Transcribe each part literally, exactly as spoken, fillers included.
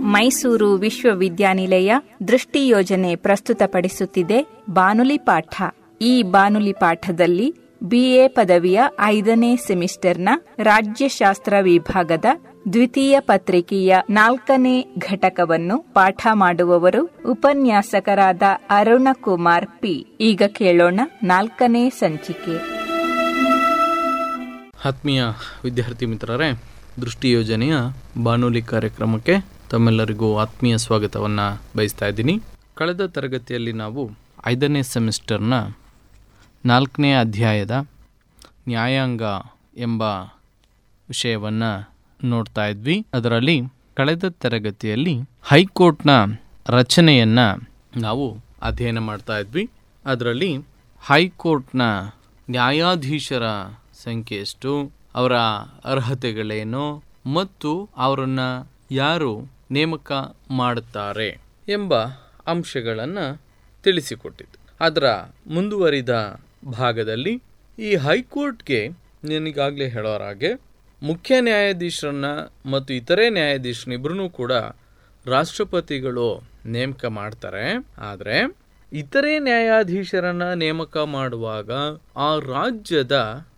ಮೈಸೂರು ವಿಶ್ವವಿದ್ಯಾನಿಲಯ ದೃಷ್ಟಿ ಯೋಜನೆ ಪ್ರಸ್ತುತಪಡಿಸುತ್ತಿದೆ ಬಾನುಲಿ ಪಾಠ. ಈ ಬಾನುಲಿ ಪಾಠದಲ್ಲಿ ಬಿಎ ಪದವಿಯ ಐದನೇ ಸೆಮಿಸ್ಟರ್ನ ರಾಜ್ಯಶಾಸ್ತ್ರ ವಿಭಾಗದ ದ್ವಿತೀಯ ಪತ್ರಿಕೆಯ ನಾಲ್ಕನೇ ಘಟಕವನ್ನು ಪಾಠ ಮಾಡುವವರು ಉಪನ್ಯಾಸಕರಾದ ಅರುಣಕುಮಾರ್ ಪಿ. ಈಗ ಕೇಳೋಣ ನಾಲ್ಕನೇ ಸಂಚಿಕೆ. ಆತ್ಮೀಯ ವಿದ್ಯಾರ್ಥಿ ಮಿತ್ರರೇ, ದೃಷ್ಟಿ ಯೋಜನೆಯ ಬಾನುಲಿ ಕಾರ್ಯಕ್ರಮಕ್ಕೆ ತಮ್ಮೆಲ್ಲರಿಗೂ ಆತ್ಮೀಯ ಸ್ವಾಗತವನ್ನು ಬಯಸ್ತಾ ಇದ್ದೀನಿ. ಕಳೆದ ತರಗತಿಯಲ್ಲಿ ನಾವು ಐದನೇ ಸೆಮಿಸ್ಟರ್ನ ನಾಲ್ಕನೇ ಅಧ್ಯಾಯದ ನ್ಯಾಯಾಂಗ ಎಂಬ ವಿಷಯವನ್ನು ನೋಡ್ತಾ ಇದ್ವಿ. ಅದರಲ್ಲಿ ಕಳೆದ ತರಗತಿಯಲ್ಲಿ ಹೈಕೋರ್ಟ್ನ ರಚನೆಯನ್ನು ನಾವು ಅಧ್ಯಯನ ಮಾಡ್ತಾ ಇದ್ವಿ. ಅದರಲ್ಲಿ ಹೈಕೋರ್ಟ್ನ ನ್ಯಾಯಾಧೀಶರ ಸಂಖ್ಯೆ ಎಷ್ಟು, ಅವರ ಅರ್ಹತೆಗಳೇನು ಮತ್ತು ಅವರನ್ನು ಯಾರು ನೇಮಕ ಮಾಡುತ್ತಾರೆ ಎಂಬ ಅಂಶಗಳನ್ನು ತಿಳಿಸಿಕೊಟ್ಟಿದ್ದು. ಅದರ ಮುಂದುವರಿದ ಭಾಗದಲ್ಲಿ ಈ ಹೈಕೋರ್ಟ್ಗೆ ನನಗಾಗಲೇ ಹೇಳೋರ ಹಾಗೆ ಮುಖ್ಯ ನ್ಯಾಯಾಧೀಶರನ್ನ ಮತ್ತು ಇತರೆ ನ್ಯಾಯಾಧೀಶರಿಬ್ಬರೂ ಕೂಡ ರಾಷ್ಟ್ರಪತಿಗಳು ನೇಮಕ ಮಾಡ್ತಾರೆ. ಆದರೆ ಇತರೆ ನ್ಯಾಯಾಧೀಶರನ್ನ ನೇಮಕ ಮಾಡುವಾಗ ಆ ರಾಜ್ಯದ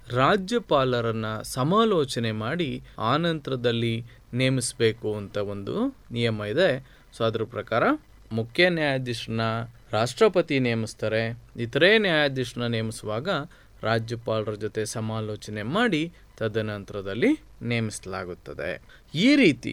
ರಾಜ್ಯಪಾಲರನ್ನ ಸಮಾಲೋಚನೆ ಮಾಡಿ ಆ ನಂತರದಲ್ಲಿ ನೇಮಿಸಬೇಕು ಅಂತ ಒಂದು ನಿಯಮ ಇದೆ. ಸೊ ಅದ್ರ ಪ್ರಕಾರ ಮುಖ್ಯ ನ್ಯಾಯಾಧೀಶರನ್ನ ರಾಷ್ಟ್ರಪತಿ ನೇಮಿಸ್ತಾರೆ. ಇತರೆ ನ್ಯಾಯಾಧೀಶರನ್ನ ನೇಮಿಸುವಾಗ ರಾಜ್ಯಪಾಲರ ಜೊತೆ ಸಮಾಲೋಚನೆ ಮಾಡಿ ತದನಂತರದಲ್ಲಿ ನೇಮಿಸಲಾಗುತ್ತದೆ. ಈ ರೀತಿ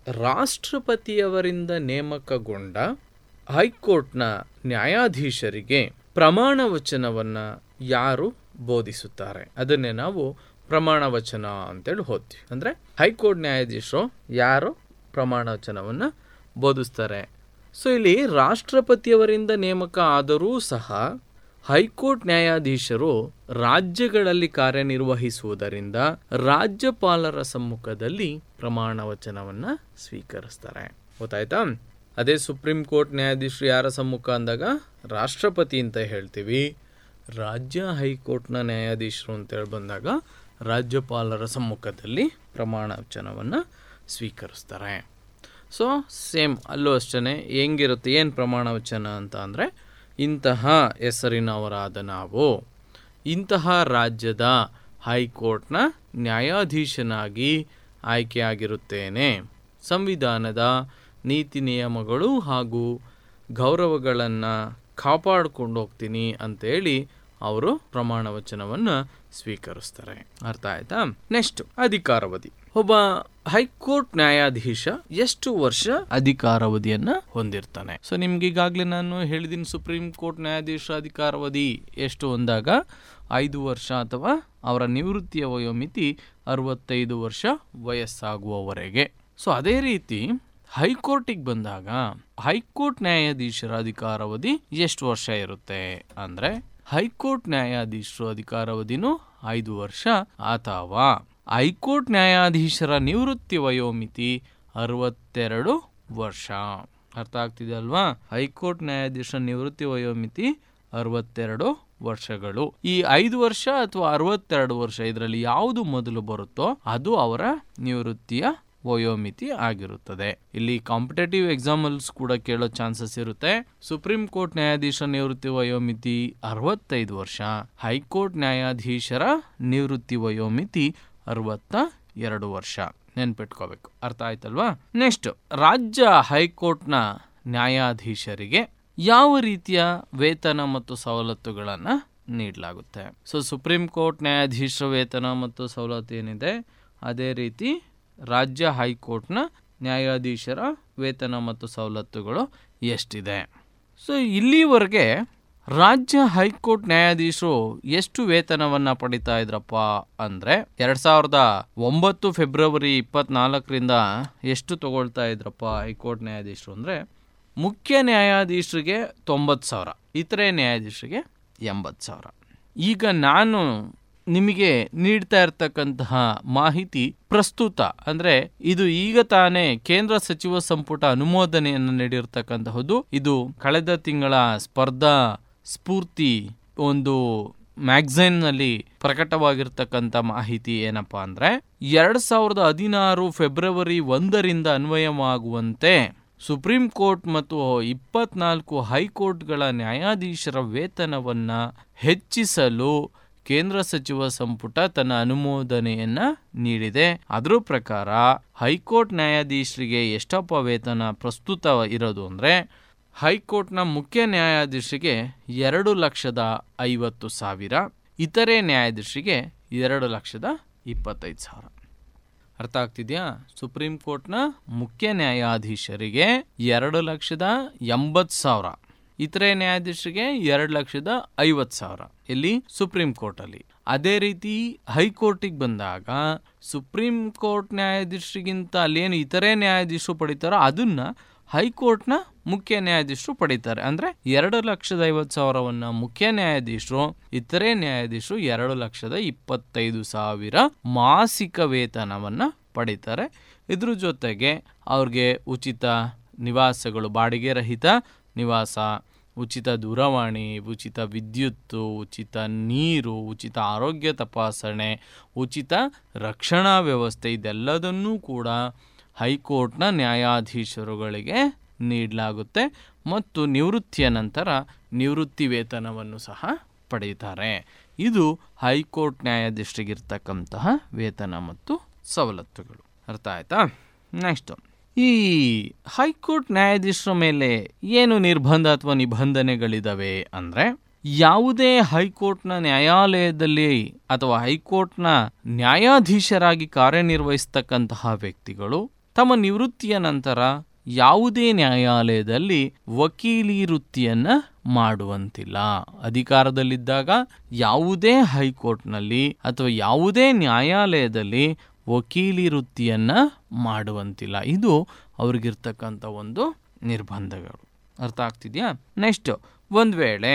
ರಾಷ್ಟ್ರಪತಿಯವರಿಂದ ನೇಮಕಗೊಂಡ ಹೈಕೋರ್ಟ್ನ ನ್ಯಾಯಾಧೀಶರಿಗೆ ಪ್ರಮಾಣ ವಚನವನ್ನು ಯಾರು ಬೋಧಿಸುತ್ತಾರೆ ಅದನ್ನೇ ನಾವು ಪ್ರಮಾಣ ವಚನ ಅಂತೇಳಿ ಓದ್ತೀವಿ. ಅಂದರೆ ಹೈಕೋರ್ಟ್ ನ್ಯಾಯಾಧೀಶರು ಯಾರು ಪ್ರಮಾಣ ವಚನವನ್ನು ಬೋಧಿಸ್ತಾರೆ. ಸೊ ಇಲ್ಲಿ ರಾಷ್ಟ್ರಪತಿಯವರಿಂದ ನೇಮಕ ಆದರೂ ಸಹ ಹೈಕೋರ್ಟ್ ನ್ಯಾಯಾಧೀಶರು ರಾಜ್ಯಗಳಲ್ಲಿ ಕಾರ್ಯನಿರ್ವಹಿಸುವುದರಿಂದ ರಾಜ್ಯಪಾಲರ ಸಮ್ಮುಖದಲ್ಲಿ ಪ್ರಮಾಣ ವಚನವನ್ನು ಸ್ವೀಕರಿಸ್ತಾರೆ. ಗೊತ್ತಾಯ್ತಾ? ಅದೇ ಸುಪ್ರೀಂ ಕೋರ್ಟ್ ನ್ಯಾಯಾಧೀಶರು ಯಾರ ಸಮ್ಮುಖ ಅಂದಾಗ ರಾಷ್ಟ್ರಪತಿ ಅಂತ ಹೇಳ್ತೀವಿ. ರಾಜ್ಯ ಹೈಕೋರ್ಟ್ನ ನ್ಯಾಯಾಧೀಶರು ಅಂತೇಳಿ ಬಂದಾಗ ರಾಜ್ಯಪಾಲರ ಸಮ್ಮುಖದಲ್ಲಿ ಪ್ರಮಾಣ ವಚನವನ್ನು ಸ್ವೀಕರಿಸ್ತಾರೆ. ಸೊ ಸೇಮ್ ಅಲ್ಲೂ ಅಷ್ಟೇ ಹೆಂಗಿರುತ್ತೆ, ಏನು ಪ್ರಮಾಣ ವಚನ ಅಂತ ಅಂದರೆ, ಇಂತಹ ಹೆಸರಿನವರಾದ ನಾವು ಇಂತಹ ರಾಜ್ಯದ ಹೈಕೋರ್ಟ್ನ ನ್ಯಾಯಾಧೀಶನಾಗಿ ಆಯ್ಕೆಯಾಗಿರುತ್ತೇನೆ, ಸಂವಿಧಾನದ ನೀತಿ ನಿಯಮಗಳು ಹಾಗೂ ಗೌರವಗಳನ್ನು ಕಾಪಾಡಿಕೊಂಡು ಹೋಗ್ತೀನಿ ಅಂತೇಳಿ ಅವರು ಪ್ರಮಾಣ ವಚನವನ್ನು ಸ್ವೀಕರಿಸ್ತಾರೆ. ಅರ್ಥ ಆಯ್ತಾ? ನೆಕ್ಸ್ಟ್ ಅಧಿಕಾರಾವಧಿ. ಒಬ್ಬ ಹೈಕೋರ್ಟ್ ನ್ಯಾಯಾಧೀಶ ಎಷ್ಟು ವರ್ಷ ಅಧಿಕಾರಾವಧಿಯನ್ನ ಹೊಂದಿರ್ತಾನೆ? ಸೊ ನಿಮ್ಗೆ ಈಗಾಗಲೇ ನಾನು ಹೇಳಿದ್ದೀನಿ, ಸುಪ್ರೀಂ ಕೋರ್ಟ್ ನ್ಯಾಯಾಧೀಶ ಅಧಿಕಾರಾವಧಿ ಎಷ್ಟು ಅಂದಾಗ ಐದು ವರ್ಷ ಅಥವಾ ಅವರ ನಿವೃತ್ತಿಯ ವಯೋಮಿತಿ ಅರವತ್ತೈದು ವರ್ಷ ವಯಸ್ಸಾಗುವವರೆಗೆ. ಸೊ ಅದೇ ರೀತಿ ಹೈಕೋರ್ಟಿಗೆ ಬಂದಾಗ ಹೈಕೋರ್ಟ್ ನ್ಯಾಯಾಧೀಶರ ಅಧಿಕಾರಾವಧಿ ಎಷ್ಟು ವರ್ಷ ಇರುತ್ತೆ ಅಂದ್ರೆ, ಹೈಕೋರ್ಟ್ ನ್ಯಾಯಾಧೀಶರು ಅಧಿಕಾರಾವಧಿನೂ ಐದು ವರ್ಷ ಅಥವಾ ಹೈಕೋರ್ಟ್ ನ್ಯಾಯಾಧೀಶರ ನಿವೃತ್ತಿ ವಯೋಮಿತಿ ಅರವತ್ತೆರಡು ವರ್ಷ. ಅರ್ಥ ಆಗ್ತಿದೆ ಅಲ್ವಾ? ಹೈಕೋರ್ಟ್ ನ್ಯಾಯಾಧೀಶರ ನಿವೃತ್ತಿ ವಯೋಮಿತಿ ಅರವತ್ತೆರಡು ವರ್ಷಗಳು. ಈ ಐದು ವರ್ಷ ಅಥವಾ ಅರವತ್ತೆರಡು ವರ್ಷ ಇದರಲ್ಲಿ ಯಾವುದು ಮೊದಲು ಬರುತ್ತೋ ಅದು ಅವರ ನಿವೃತ್ತಿಯ ವಯೋಮಿತಿ ಆಗಿರುತ್ತದೆ. ಇಲ್ಲಿ ಕಾಂಪಿಟೇಟಿವ್ ಎಕ್ಸಾಮಲ್ಸ್ ಕೂಡ ಕೇಳೋ ಚಾನ್ಸಸ್ ಇರುತ್ತೆ. ಸುಪ್ರೀಂ ಕೋರ್ಟ್ ನ್ಯಾಯಾಧೀಶರ ನಿವೃತ್ತಿ ವಯೋಮಿತಿ ಅರವತ್ತೈದು ವರ್ಷ, ಹೈಕೋರ್ಟ್ ನ್ಯಾಯಾಧೀಶರ ನಿವೃತ್ತಿ ವಯೋಮಿತಿ ಅರವತ್ತ ಎರಡು ವರ್ಷ. ನೆನ್ಪಿಟ್ಕೋಬೇಕು. ಅರ್ಥ ಆಯ್ತಲ್ವಾ? ನೆಕ್ಸ್ಟ್, ರಾಜ್ಯ ಹೈಕೋರ್ಟ್ನ ನ್ಯಾಯಾಧೀಶರಿಗೆ ಯಾವ ರೀತಿಯ ವೇತನ ಮತ್ತು ಸವಲತ್ತುಗಳನ್ನು ನೀಡಲಾಗುತ್ತೆ? ಸೊ ಸುಪ್ರೀಂ ಕೋರ್ಟ್ ನ್ಯಾಯಾಧೀಶರ ವೇತನ ಮತ್ತು ಸವಲತ್ತು ಏನಿದೆ, ಅದೇ ರೀತಿ ರಾಜ್ಯ ಹೈಕೋರ್ಟ್ನ ನ್ಯಾಯಾಧೀಶರ ವೇತನ ಮತ್ತು ಸವಲತ್ತುಗಳು ಎಷ್ಟಿದೆ? ಸೊ ಇಲ್ಲಿವರೆಗೆ ರಾಜ್ಯ ಹೈಕೋರ್ಟ್ ನ್ಯಾಯಾಧೀಶರು ಎಷ್ಟು ವೇತನವನ್ನ ಪಡಿತಾ ಇದ್ರಪ್ಪ ಅಂದ್ರೆ, ಎರಡ್ ಸಾವಿರದ ಒಂಬತ್ತು ಫೆಬ್ರವರಿ ಇಪ್ಪತ್ನಾಲ್ಕರಿಂದ ಎಷ್ಟು ತಗೊಳ್ತಾ ಇದ್ರಪ್ಪ ಹೈಕೋರ್ಟ್ ನ್ಯಾಯಾಧೀಶರು ಅಂದ್ರೆ, ಮುಖ್ಯ ನ್ಯಾಯಾಧೀಶರಿಗೆ ತೊಂಬತ್ತು ಸಾವಿರ, ಇತರೆ ನ್ಯಾಯಾಧೀಶರಿಗೆ ಎಂಬತ್ತು ಸಾವಿರ. ಈಗ ನಾನು ನಿಮಗೆ ನೀಡ್ತಾ ಇರ್ತಕ್ಕಂತಹ ಮಾಹಿತಿ ಪ್ರಸ್ತುತ ಅಂದ್ರೆ ಇದು ಈಗ ತಾನೇ ಕೇಂದ್ರ ಸಚಿವ ಸಂಪುಟ ಅನುಮೋದನೆಯನ್ನು ನೀಡಿರ್ತಕ್ಕಂತಹದ್ದು. ಇದು ಕಳೆದ ತಿಂಗಳ ಸ್ಪರ್ಧಾ ಸ್ಫೂರ್ತಿ ಒಂದು ಮ್ಯಾಗಝೈನ್ ನಲ್ಲಿ ಪ್ರಕಟವಾಗಿರ್ತಕ್ಕಂಥ ಮಾಹಿತಿ ಏನಪ್ಪಾ ಅಂದ್ರೆ, ಎರಡ್ ಸಾವಿರದ ಹದಿನಾರು ಫೆಬ್ರವರಿ ಒಂದರಿಂದ ಅನ್ವಯವಾಗುವಂತೆ ಸುಪ್ರೀಂ ಕೋರ್ಟ್ ಮತ್ತು ಇಪ್ಪತ್ನಾಲ್ಕು ಹೈಕೋರ್ಟ್ಗಳ ನ್ಯಾಯಾಧೀಶರ ವೇತನವನ್ನು ಹೆಚ್ಚಿಸಲು ಕೇಂದ್ರ ಸಚಿವ ಸಂಪುಟ ತನ್ನ ಅನುಮೋದನೆಯನ್ನ ನೀಡಿದೆ. ಅದರ ಪ್ರಕಾರ ಹೈಕೋರ್ಟ್ ನ್ಯಾಯಾಧೀಶರಿಗೆ ಎಷ್ಟಪ್ಪ ವೇತನ ಪ್ರಸ್ತುತ ಇರೋದು ಅಂದರೆ, ಹೈಕೋರ್ಟ್ನ ಮುಖ್ಯ ನ್ಯಾಯಾಧೀಶರಿಗೆ ಎರಡು ಲಕ್ಷದ ಐವತ್ತು ಸಾವಿರ, ಇತರೆ ನ್ಯಾಯಾಧೀಶರಿಗೆ ಎರಡು ಲಕ್ಷದ ಇಪ್ಪತ್ತೈದು ಸಾವಿರ. ಅರ್ಥ ಆಗ್ತಿದೆಯಾ? ಸುಪ್ರೀಂ ಕೋರ್ಟ್ನ ಮುಖ್ಯ ನ್ಯಾಯಾಧೀಶರಿಗೆ ಎರಡು ಲಕ್ಷದ ಎಂಬತ್ತು ಸಾವಿರ, ಇತರೆ ನ್ಯಾಯಾಧೀಶರಿಗೆ ಎರಡು ಲಕ್ಷದ ಐವತ್ತು ಸಾವಿರ ಇಲ್ಲಿ ಸುಪ್ರೀಂ ಕೋರ್ಟಲ್ಲಿ. ಅದೇ ರೀತಿ ಹೈಕೋರ್ಟಿಗೆ ಬಂದಾಗ ಸುಪ್ರೀಂ ಕೋರ್ಟ್ ನ್ಯಾಯಾಧೀಶರಿಗಿಂತ ಅಲ್ಲೇನು ಇತರೆ ನ್ಯಾಯಾಧೀಶರು ಪಡಿತಾರೋ ಅದನ್ನ ಹೈಕೋರ್ಟ್ನ ಮುಖ್ಯ ನ್ಯಾಯಾಧೀಶರು ಪಡಿತಾರೆ. ಅಂದರೆ ಎರಡು ಲಕ್ಷದ ಐವತ್ತು ಸಾವಿರವನ್ನು ಮುಖ್ಯ ನ್ಯಾಯಾಧೀಶರು, ಇತರೆ ನ್ಯಾಯಾಧೀಶರು ಎರಡು ಲಕ್ಷದ ಇಪ್ಪತ್ತೈದು ಸಾವಿರ ಮಾಸಿಕ ವೇತನವನ್ನು ಪಡಿತಾರೆ. ಇದ್ರ ಜೊತೆಗೆ ಅವ್ರಿಗೆ ಉಚಿತ ನಿವಾಸಗಳು, ಬಾಡಿಗೆ ರಹಿತ ನಿವಾಸ, ಉಚಿತ ದೂರವಾಣಿ, ಉಚಿತ ವಿದ್ಯುತ್ತು, ಉಚಿತ ನೀರು, ಉಚಿತ ಆರೋಗ್ಯ ತಪಾಸಣೆ, ಉಚಿತ ರಕ್ಷಣಾ ವ್ಯವಸ್ಥೆ, ಇದೆಲ್ಲದನ್ನೂ ಕೂಡ ಹೈಕೋರ್ಟ್ನ ನ್ಯಾಯಾಧೀಶರುಗಳಿಗೆ ನೀಡಲಾಗುತ್ತೆ. ಮತ್ತು ನಿವೃತ್ತಿಯ ನಂತರ ನಿವೃತ್ತಿ ವೇತನವನ್ನು ಸಹ ಪಡೆಯುತ್ತಾರೆ. ಇದು ಹೈಕೋರ್ಟ್ ನ್ಯಾಯಾಧೀಶರಿಗಿರ್ತಕ್ಕಂತಹ ವೇತನ ಮತ್ತು ಸವಲತ್ತುಗಳು. ಅರ್ಥ ಆಯ್ತಾ? ನೆಕ್ಸ್ಟ್, ಈ ಹೈಕೋರ್ಟ್ ನ್ಯಾಯಾಧೀಶರ ಮೇಲೆ ಏನು ನಿರ್ಬಂಧ ಅಥವಾ ನಿಬಂಧನೆಗಳಿದಾವೆ ಅಂದರೆ, ಯಾವುದೇ ಹೈಕೋರ್ಟ್ನ ನ್ಯಾಯಾಲಯದಲ್ಲಿ ಅಥವಾ ಹೈಕೋರ್ಟ್ನ ನ್ಯಾಯಾಧೀಶರಾಗಿ ಕಾರ್ಯನಿರ್ವಹಿಸ್ತಕ್ಕಂತಹ ವ್ಯಕ್ತಿಗಳು ತಮ್ಮ ನಿವೃತ್ತಿಯ ನಂತರ ಯಾವುದೇ ನ್ಯಾಯಾಲಯದಲ್ಲಿ ವಕೀಲಿ ವೃತ್ತಿಯನ್ನ ಮಾಡುವಂತಿಲ್ಲ. ಅಧಿಕಾರದಲ್ಲಿದ್ದಾಗ ಯಾವುದೇ ಹೈಕೋರ್ಟ್ನಲ್ಲಿ ಅಥವಾ ಯಾವುದೇ ನ್ಯಾಯಾಲಯದಲ್ಲಿ ವಕೀಲಿ ವೃತ್ತಿಯನ್ನ ಮಾಡುವಂತಿಲ್ಲ. ಇದು ಅವ್ರಿಗಿರ್ತಕ್ಕಂಥ ಒಂದು ನಿರ್ಬಂಧಗಳು. ಅರ್ಥ ಆಗ್ತಿದೆಯಾ? ನೆಕ್ಸ್ಟ್, ಒಂದು ವೇಳೆ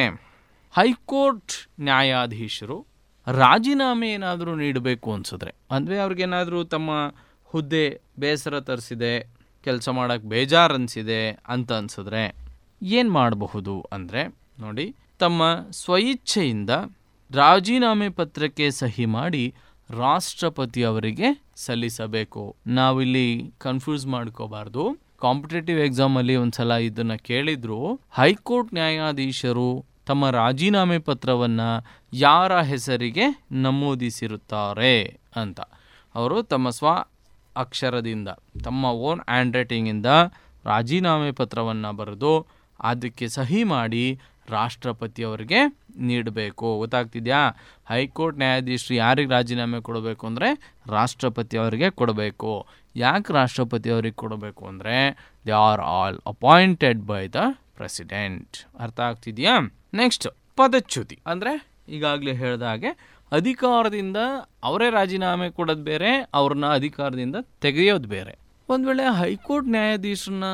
ಹೈಕೋರ್ಟ್ ನ್ಯಾಯಾಧೀಶರು ರಾಜೀನಾಮೆ ಏನಾದರೂ ನೀಡಬೇಕು ಅನ್ಸಿದ್ರೆ, ಅಂದರೆ ಅವ್ರಿಗೇನಾದರೂ ತಮ್ಮ ಹುದ್ದೆ ಬೇಸರ ತರಿಸಿದೆ, ಕೆಲಸ ಮಾಡೋಕ್ಕೆ ಬೇಜಾರು ಅನಿಸಿದೆ ಅಂತ ಅನ್ಸಿದ್ರೆ ಏನು ಮಾಡಬಹುದು ಅಂದರೆ, ನೋಡಿ, ತಮ್ಮ ಸ್ವಇಚ್ಛೆಯಿಂದ ರಾಜೀನಾಮೆ ಪತ್ರಕ್ಕೆ ಸಹಿ ಮಾಡಿ ರಾಷ್ಟ್ರಪತಿ ಅವರಿಗೆ ಸಲ್ಲಿಸಬೇಕು. ನಾವಿಲ್ಲಿ ಕನ್ಫ್ಯೂಸ್ ಮಾಡ್ಕೋಬಾರ್ದು. ಕಾಂಪಿಟೇಟಿವ್ ಎಕ್ಸಾಮಲ್ಲಿ ಒಂದ್ಸಲ ಇದನ್ನ ಕೇಳಿದ್ರು, ಹೈಕೋರ್ಟ್ ನ್ಯಾಯಾಧೀಶರು ತಮ್ಮ ರಾಜೀನಾಮೆ ಪತ್ರವನ್ನ ಯಾರ ಹೆಸರಿಗೆ ನಮೂದಿಸಿರುತ್ತಾರೆ ಅಂತ. ಅವರು ತಮ್ಮ ಸ್ವ ಅಕ್ಷರದಿಂದ, ತಮ್ಮ ಓನ್ ಹ್ಯಾಂಡ್ ರೈಟಿಂಗಿಂದ ರಾಜೀನಾಮೆ ಪತ್ರವನ್ನು ಬರೆದು ಅದಕ್ಕೆ ಸಹಿ ಮಾಡಿ ರಾಷ್ಟ್ರಪತಿಯವರಿಗೆ ನೀಡಬೇಕು. ಗೊತ್ತಾಗ್ತಿದ್ಯಾ? ಹೈಕೋರ್ಟ್ ನ್ಯಾಯಾಧೀಶರು ಯಾರಿಗೆ ರಾಜೀನಾಮೆ ಕೊಡಬೇಕು ಅಂದರೆ ರಾಷ್ಟ್ರಪತಿ ಅವರಿಗೆ ಕೊಡಬೇಕು. ಯಾಕೆ ರಾಷ್ಟ್ರಪತಿ ಅವರಿಗೆ ಕೊಡಬೇಕು ಅಂದರೆ, they are all appointed by the president. ಅರ್ಥ ಆಗ್ತಿದೆಯಾ? ನೆಕ್ಸ್ಟ್, ಪದಚ್ಯುತಿ ಅಂದರೆ ಈಗಾಗಲೇ ಹೇಳಿದ ಹಾಗೆ ಅಧಿಕಾರದಿಂದ ಅವರೇ ರಾಜೀನಾಮೆ ಕೊಡೋದು ಬೇರೆ, ಅವ್ರನ್ನ ಅಧಿಕಾರದಿಂದ ತೆಗೆಯೋದು ಬೇರೆ. ಒಂದು ವೇಳೆ ಹೈಕೋರ್ಟ್ ನ್ಯಾಯಾಧೀಶರನ್ನ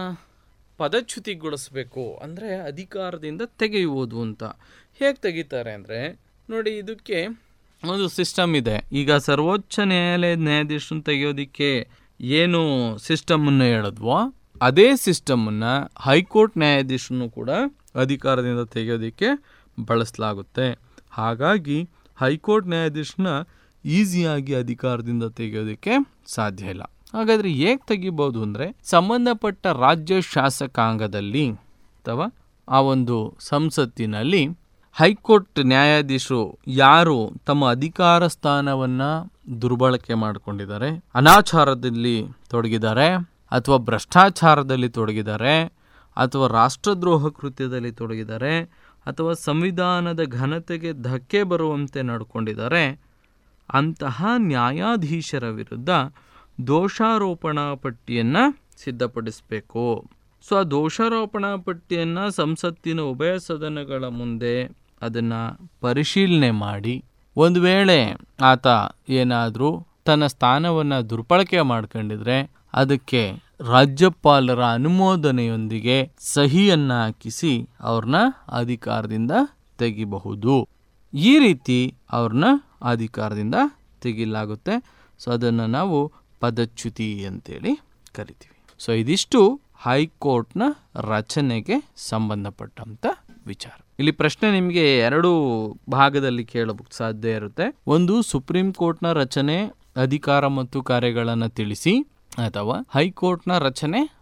ಪದಚ್ಯುತಿಗೊಳಿಸಬೇಕು ಅಂದರೆ ಅಧಿಕಾರದಿಂದ ತೆಗೆಯುವುದು ಅಂತ. ಹೇಗೆ ತೆಗಿತಾರೆ ಅಂದರೆ, ನೋಡಿ, ಇದಕ್ಕೆ ಒಂದು ಸಿಸ್ಟಮ್ ಇದೆ. ಈಗ ಸರ್ವೋಚ್ಚ ನ್ಯಾಯಾಲಯದ ನ್ಯಾಯಾಧೀಶರನ್ನ ತೆಗೆಯೋದಿಕ್ಕೆ ಏನು ಸಿಸ್ಟಮನ್ನು ಹೇಳಿದ್ವೋ ಅದೇ ಸಿಸ್ಟಮನ್ನು ಹೈಕೋರ್ಟ್ ನ್ಯಾಯಾಧೀಶರನ್ನು ಕೂಡ ಅಧಿಕಾರದಿಂದ ತೆಗೆಯೋದಿಕ್ಕೆ ಬಳಸಲಾಗುತ್ತೆ. ಹಾಗಾಗಿ ಹೈಕೋರ್ಟ್ ನ್ಯಾಯಾಧೀಶನ ಈಸಿಯಾಗಿ ಅಧಿಕಾರದಿಂದ ತೆಗೆಯೋದಕ್ಕೆ ಸಾಧ್ಯ ಇಲ್ಲ. ಹಾಗಾದರೆ ಹೇಗೆ ತೆಗಿಬೋದು ಅಂದರೆ, ಸಂಬಂಧಪಟ್ಟ ರಾಜ್ಯ ಶಾಸಕಾಂಗದಲ್ಲಿ ಅಥವಾ ಆ ಒಂದು ಸಂಸತ್ತಿನಲ್ಲಿ ಹೈಕೋರ್ಟ್ ನ್ಯಾಯಾಧೀಶರು ಯಾರು ತಮ್ಮ ಅಧಿಕಾರ ಸ್ಥಾನವನ್ನು ದುರ್ಬಳಕೆ ಮಾಡಿಕೊಂಡಿದ್ದಾರೆ, ಅನಾಚಾರದಲ್ಲಿ ತೊಡಗಿದ್ದಾರೆ, ಅಥವಾ ಭ್ರಷ್ಟಾಚಾರದಲ್ಲಿ ತೊಡಗಿದ್ದಾರೆ, ಅಥವಾ ರಾಷ್ಟ್ರದ್ರೋಹ ಕೃತ್ಯದಲ್ಲಿ ತೊಡಗಿದ್ದಾರೆ, ಅಥವಾ ಸಂವಿಧಾನದ ಘನತೆಗೆ ಧಕ್ಕೆ ಬರುವಂತೆ ನಡ್ಕೊಂಡಿದ್ದಾರೆ, ಅಂತಹ ನ್ಯಾಯಾಧೀಶರ ವಿರುದ್ಧ ದೋಷಾರೋಪಣಾ ಪಟ್ಟಿಯನ್ನು ಸಿದ್ಧಪಡಿಸಬೇಕು. ಸೊ ಆ ದೋಷಾರೋಪಣಾ ಪಟ್ಟಿಯನ್ನು ಸಂಸತ್ತಿನ ಉಭಯ ಸದನಗಳ ಮುಂದೆ ಅದನ್ನು ಪರಿಶೀಲನೆ ಮಾಡಿ, ಒಂದು ವೇಳೆ ಆತ ಏನಾದರೂ ತನ್ನ ಸ್ಥಾನವನ್ನು ದುರ್ಬಳಕೆ ಮಾಡ್ಕೊಂಡಿದ್ರೆ ಅದಕ್ಕೆ ರಾಜ್ಯಪಾಲರ ಅನುಮೋದನೆಯೊಂದಿಗೆ ಸಹಿಯನ್ನು ಹಾಕಿಸಿ ಅವ್ರನ್ನ ಅಧಿಕಾರದಿಂದ ತೆಗಿಬಹುದು. ಈ ರೀತಿ ಅವ್ರನ್ನ ಅಧಿಕಾರದಿಂದ ತೆಗಿಲಾಗುತ್ತೆ. ಸೊ ಅದನ್ನು ನಾವು ಪದಚ್ಯುತಿ ಅಂತೇಳಿ ಕರಿತೀವಿ. ಸೊ ಇದಿಷ್ಟು ಹೈಕೋರ್ಟ್ನ ರಚನೆಗೆ ಸಂಬಂಧಪಟ್ಟಂತ ವಿಚಾರ. ಇಲ್ಲಿ ಪ್ರಶ್ನೆ ನಿಮಗೆ ಎರಡು ಭಾಗದಲ್ಲಿ ಕೇಳಬಹುದು ಸಾಧ್ಯ ಇರುತ್ತೆ. ಒಂದು, ಸುಪ್ರೀಂ ಕೋರ್ಟ್ನ ರಚನೆ, ಅಧಿಕಾರ ಮತ್ತು ಕಾರ್ಯಗಳನ್ನು ತಿಳಿಸಿ, ಅಥವಾ ಹೈಕೋರ್ಟ್ನ ರಚನೆ,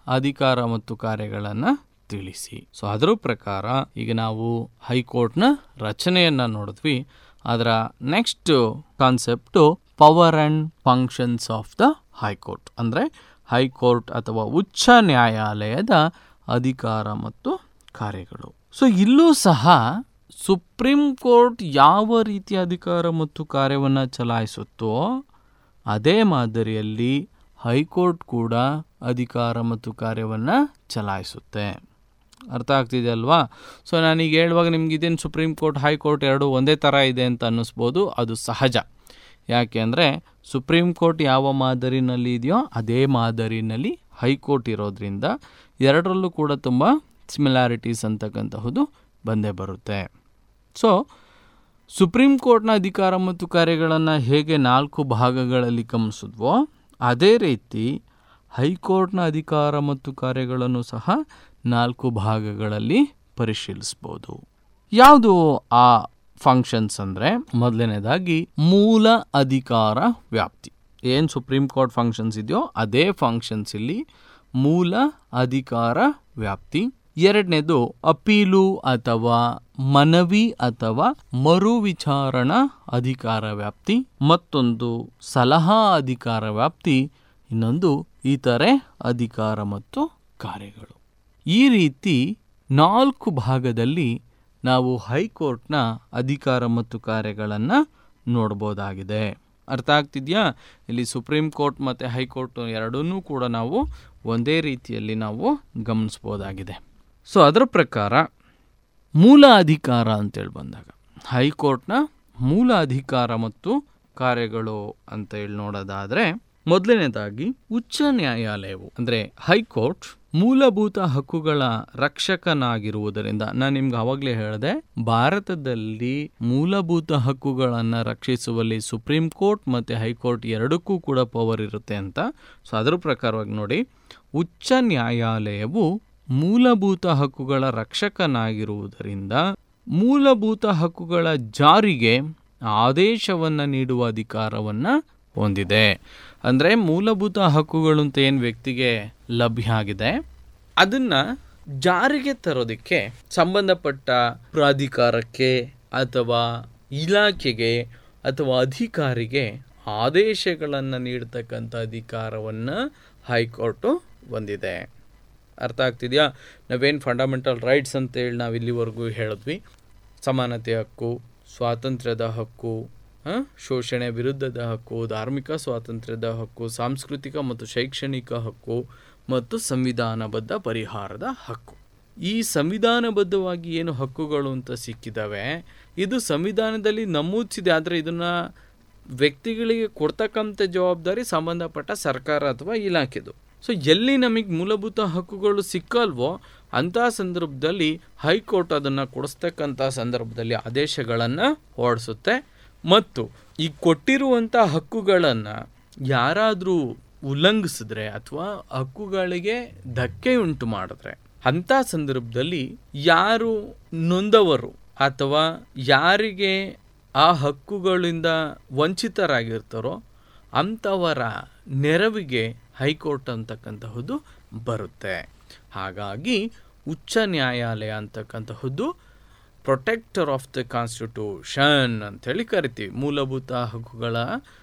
ಅಧಿಕಾರ ಮತ್ತು ಕಾರ್ಯಗಳನ್ನು ತಿಳಿಸಿ. ಸೊ ಅದರ ಪ್ರಕಾರ ಈಗ ನಾವು ಹೈಕೋರ್ಟ್ನ ರಚನೆಯನ್ನ ನೋಡಿದ್ವಿ. ಅದರ next concept power and functions of the high court, ಅಂದರೆ ಹೈಕೋರ್ಟ್ ಅಥವಾ ಉಚ್ಚ ನ್ಯಾಯಾಲಯದ ಅಧಿಕಾರ ಮತ್ತು ಕಾರ್ಯಗಳು. ಸೊ ಇಲ್ಲೂ ಸಹ ಸುಪ್ರೀಂ ಕೋರ್ಟ್ ಯಾವ ರೀತಿಯ ಅಧಿಕಾರ ಮತ್ತು ಕಾರ್ಯವನ್ನು ಚಲಾಯಿಸುತ್ತೋ ಅದೇ ಮಾದರಿಯಲ್ಲಿ ಹೈಕೋರ್ಟ್ ಕೂಡ ಅಧಿಕಾರ ಮತ್ತು ಕಾರ್ಯವನ್ನು ಚಲಾಯಿಸುತ್ತೆ. ಅರ್ಥ ಆಗ್ತಿದೆ ಅಲ್ವಾ? ಸೊ ನಾನೀಗ ಹೇಳುವಾಗ ನಿಮ್ಗೆ ಇದೇನು ಸುಪ್ರೀಂ ಕೋರ್ಟ್ ಹೈಕೋರ್ಟ್ ಎರಡು ಒಂದೇ ಥರ ಇದೆ ಅಂತ ಅನ್ನಿಸ್ಬೋದು. ಅದು ಸಹಜ. ಯಾಕೆ ಅಂದರೆ ಸುಪ್ರೀಂ ಕೋರ್ಟ್ ಯಾವ ಮಾದರಿನಲ್ಲಿ ಇದೆಯೋ ಅದೇ ಮಾದರಿನಲ್ಲಿ ಹೈಕೋರ್ಟ್ ಇರೋದ್ರಿಂದ ಎರಡರಲ್ಲೂ ಕೂಡ ತುಂಬ ಸಿಮಿಲಾರಿಟೀಸ್ ಅಂತಕ್ಕಂತಹದ್ದು ಬಂದೇ ಬರುತ್ತೆ. ಸೊ ಸುಪ್ರೀಂ ಕೋರ್ಟ್ನ ಅಧಿಕಾರ ಮತ್ತು ಕಾರ್ಯಗಳನ್ನು ಹೇಗೆ ನಾಲ್ಕು ಭಾಗಗಳಲ್ಲಿ ಗಮನಿಸಿದ್ವೋ ಅದೇ ರೀತಿ ಹೈಕೋರ್ಟ್ನ ಅಧಿಕಾರ ಮತ್ತು ಕಾರ್ಯಗಳನ್ನು ಸಹ ನಾಲ್ಕು ಭಾಗಗಳಲ್ಲಿ ಪರಿಶೀಲಿಸ್ಬೋದು. ಯಾವುದು ಆ ಫಂಕ್ಷನ್ಸ್ ಅಂದರೆ, ಮೊದಲನೇದಾಗಿ ಮೂಲ ಅಧಿಕಾರ ವ್ಯಾಪ್ತಿ. ಏನು ಸುಪ್ರೀಂ ಕೋರ್ಟ್ ಫಂಕ್ಷನ್ಸ್ ಇದೆಯೋ ಅದೇ ಫಂಕ್ಷನ್ಸ್ ಇಲ್ಲಿ ಮೂಲ ಅಧಿಕಾರ ವ್ಯಾಪ್ತಿ. ಎರಡನೇದು ಅಪೀಲು ಅಥವಾ ಮನವಿ ಅಥವಾ ಮರು ವಿಚಾರಣಾ ಅಧಿಕಾರ ವ್ಯಾಪ್ತಿ. ಮತ್ತೊಂದು ಸಲಹಾ ಅಧಿಕಾರ ವ್ಯಾಪ್ತಿ. ಇನ್ನೊಂದು ಇತರೆ ಅಧಿಕಾರ ಮತ್ತು ಕಾರ್ಯಗಳು. ಈ ರೀತಿ ನಾಲ್ಕು ಭಾಗದಲ್ಲಿ ನಾವು ಹೈಕೋರ್ಟ್ನ ಅಧಿಕಾರ ಮತ್ತು ಕಾರ್ಯಗಳನ್ನು ನೋಡ್ಬೋದಾಗಿದೆ. ಅರ್ಥ ಆಗ್ತಿದೆಯಾ? ಇಲ್ಲಿ ಸುಪ್ರೀಂ ಕೋರ್ಟ್ ಮತ್ತು ಹೈಕೋರ್ಟ್ ಎರಡನ್ನೂ ಕೂಡ ನಾವು ಒಂದೇ ರೀತಿಯಲ್ಲಿ ನಾವು ಗಮನಿಸ್ಬೋದಾಗಿದೆ. ಸೊ ಅದರ ಪ್ರಕಾರ ಮೂಲ ಅಧಿಕಾರ ಅಂತೇಳಿ ಬಂದಾಗ ಹೈಕೋರ್ಟ್ನ ಮೂಲ ಅಧಿಕಾರ ಮತ್ತು ಕಾರ್ಯಗಳು ಅಂತ ಹೇಳಿ ನೋಡೋದಾದರೆ, ಮೊದಲನೇದಾಗಿ ಉಚ್ಚ ನ್ಯಾಯಾಲಯವು ಅಂದರೆ ಹೈಕೋರ್ಟ್ ಮೂಲಭೂತ ಹಕ್ಕುಗಳ ರಕ್ಷಕನಾಗಿರುವುದರಿಂದ, ನಾನು ನಿಮ್ಗೆ ಆವಾಗಲೇ ಹೇಳಿದೆ, ಭಾರತದಲ್ಲಿ ಮೂಲಭೂತ ಹಕ್ಕುಗಳನ್ನು ರಕ್ಷಿಸುವಲ್ಲಿ ಸುಪ್ರೀಂ ಕೋರ್ಟ್ ಮತ್ತು ಹೈಕೋರ್ಟ್ ಎರಡಕ್ಕೂ ಕೂಡ ಪವರ್ ಇರುತ್ತೆ ಅಂತ. ಸೊ ಅದರ ಪ್ರಕಾರವಾಗಿ ನೋಡಿ, ಉಚ್ಚ ನ್ಯಾಯಾಲಯವು ಮೂಲಭೂತ ಹಕ್ಕುಗಳ ರಕ್ಷಕನಾಗಿರುವುದರಿಂದ ಮೂಲಭೂತ ಹಕ್ಕುಗಳ ಜಾರಿಗೆ ಆದೇಶವನ್ನು ನೀಡುವ ಅಧಿಕಾರವನ್ನು ಹೊಂದಿದೆ. ಅಂದರೆ ಮೂಲಭೂತ ಹಕ್ಕುಗಳು ಅಂತ ಏನು ವ್ಯಕ್ತಿಗೆ ಲಭ್ಯ ಆಗಿದೆ ಅದನ್ನು ಜಾರಿಗೆ ತರೋದಕ್ಕೆ ಸಂಬಂಧಪಟ್ಟ ಪ್ರಾಧಿಕಾರಕ್ಕೆ ಅಥವಾ ಇಲಾಖೆಗೆ ಅಥವಾ ಅಧಿಕಾರಿಗೆ ಆದೇಶಗಳನ್ನು ನೀಡತಕ್ಕಂಥ ಅಧಿಕಾರವನ್ನು ಹೈಕೋರ್ಟು ಹೊಂದಿದೆ. ಅರ್ಥ ಆಗ್ತಿದೆಯಾ? ನಾವೇನು ಫಂಡಮೆಂಟಲ್ ರೈಟ್ಸ್ ಅಂತೇಳಿ ನಾವು ಇಲ್ಲಿವರೆಗೂ ಹೇಳಿದ್ವಿ, ಸಮಾನತೆ ಹಕ್ಕು, ಸ್ವಾತಂತ್ರ್ಯದ ಹಕ್ಕು, ಶೋಷಣೆ ವಿರುದ್ಧದ ಹಕ್ಕು, ಧಾರ್ಮಿಕ ಸ್ವಾತಂತ್ರ್ಯದ ಹಕ್ಕು, ಸಾಂಸ್ಕೃತಿಕ ಮತ್ತು ಶೈಕ್ಷಣಿಕ ಹಕ್ಕು ಮತ್ತು ಸಂವಿಧಾನಬದ್ಧ ಪರಿಹಾರದ ಹಕ್ಕು. ಈ ಸಂವಿಧಾನಬದ್ಧವಾಗಿ ಏನು ಹಕ್ಕುಗಳು ಅಂತ ಸಿಕ್ಕಿದ್ದಾವೆ, ಇದು ಸಂವಿಧಾನದಲ್ಲಿ ನಮೂದಿಸಿದೆ. ಆದರೆ ಇದನ್ನು ವ್ಯಕ್ತಿಗಳಿಗೆ ಕೊಡ್ತಕ್ಕಂಥ ಜವಾಬ್ದಾರಿ ಸಂಬಂಧಪಟ್ಟ ಸರ್ಕಾರ ಅಥವಾ ಇಲಾಖೆದು. ಸೊ ಎಲ್ಲಿ ನಮಗೆ ಮೂಲಭೂತ ಹಕ್ಕುಗಳು ಸಿಕ್ಕಲ್ವೋ ಅಂಥ ಸಂದರ್ಭದಲ್ಲಿ ಹೈಕೋರ್ಟ್ ಅದನ್ನು ಕೊಡಿಸ್ತಕ್ಕಂಥ ಸಂದರ್ಭದಲ್ಲಿ ಆದೇಶಗಳನ್ನು ಹೊರಡಿಸುತ್ತೆ. ಮತ್ತು ಈ ಕೊಟ್ಟಿರುವಂಥ ಹಕ್ಕುಗಳನ್ನು ಯಾರಾದರೂ ಉಲ್ಲಂಘಿಸಿದ್ರೆ ಅಥವಾ ಹಕ್ಕುಗಳಿಗೆ ಧಕ್ಕೆ ಉಂಟು ಮಾಡಿದ್ರೆ ಅಂಥ ಸಂದರ್ಭದಲ್ಲಿ ಯಾರು ನೊಂದವರು ಅಥವಾ ಯಾರಿಗೆ ಆ ಹಕ್ಕುಗಳಿಂದ ವಂಚಿತರಾಗಿರ್ತಾರೋ ಅಂಥವರ ನೆರವಿಗೆ ಹೈಕೋರ್ಟ್ ಅಂತಕ್ಕಂತಹದ್ದು ಬರುತ್ತೆ. ಹಾಗಾಗಿ ಉಚ್ಚ ನ್ಯಾಯಾಲಯ ಅಂತಕ್ಕಂತಹದ್ದು ಪ್ರೊಟೆಕ್ಟರ್ ಆಫ್ ದ ಕಾನ್ಸ್ಟಿಟ್ಯೂಷನ್ ಅಂಥೇಳಿ ಕರಿತೀವಿ. ಮೂಲಭೂತ ಹಕ್ಕುಗಳ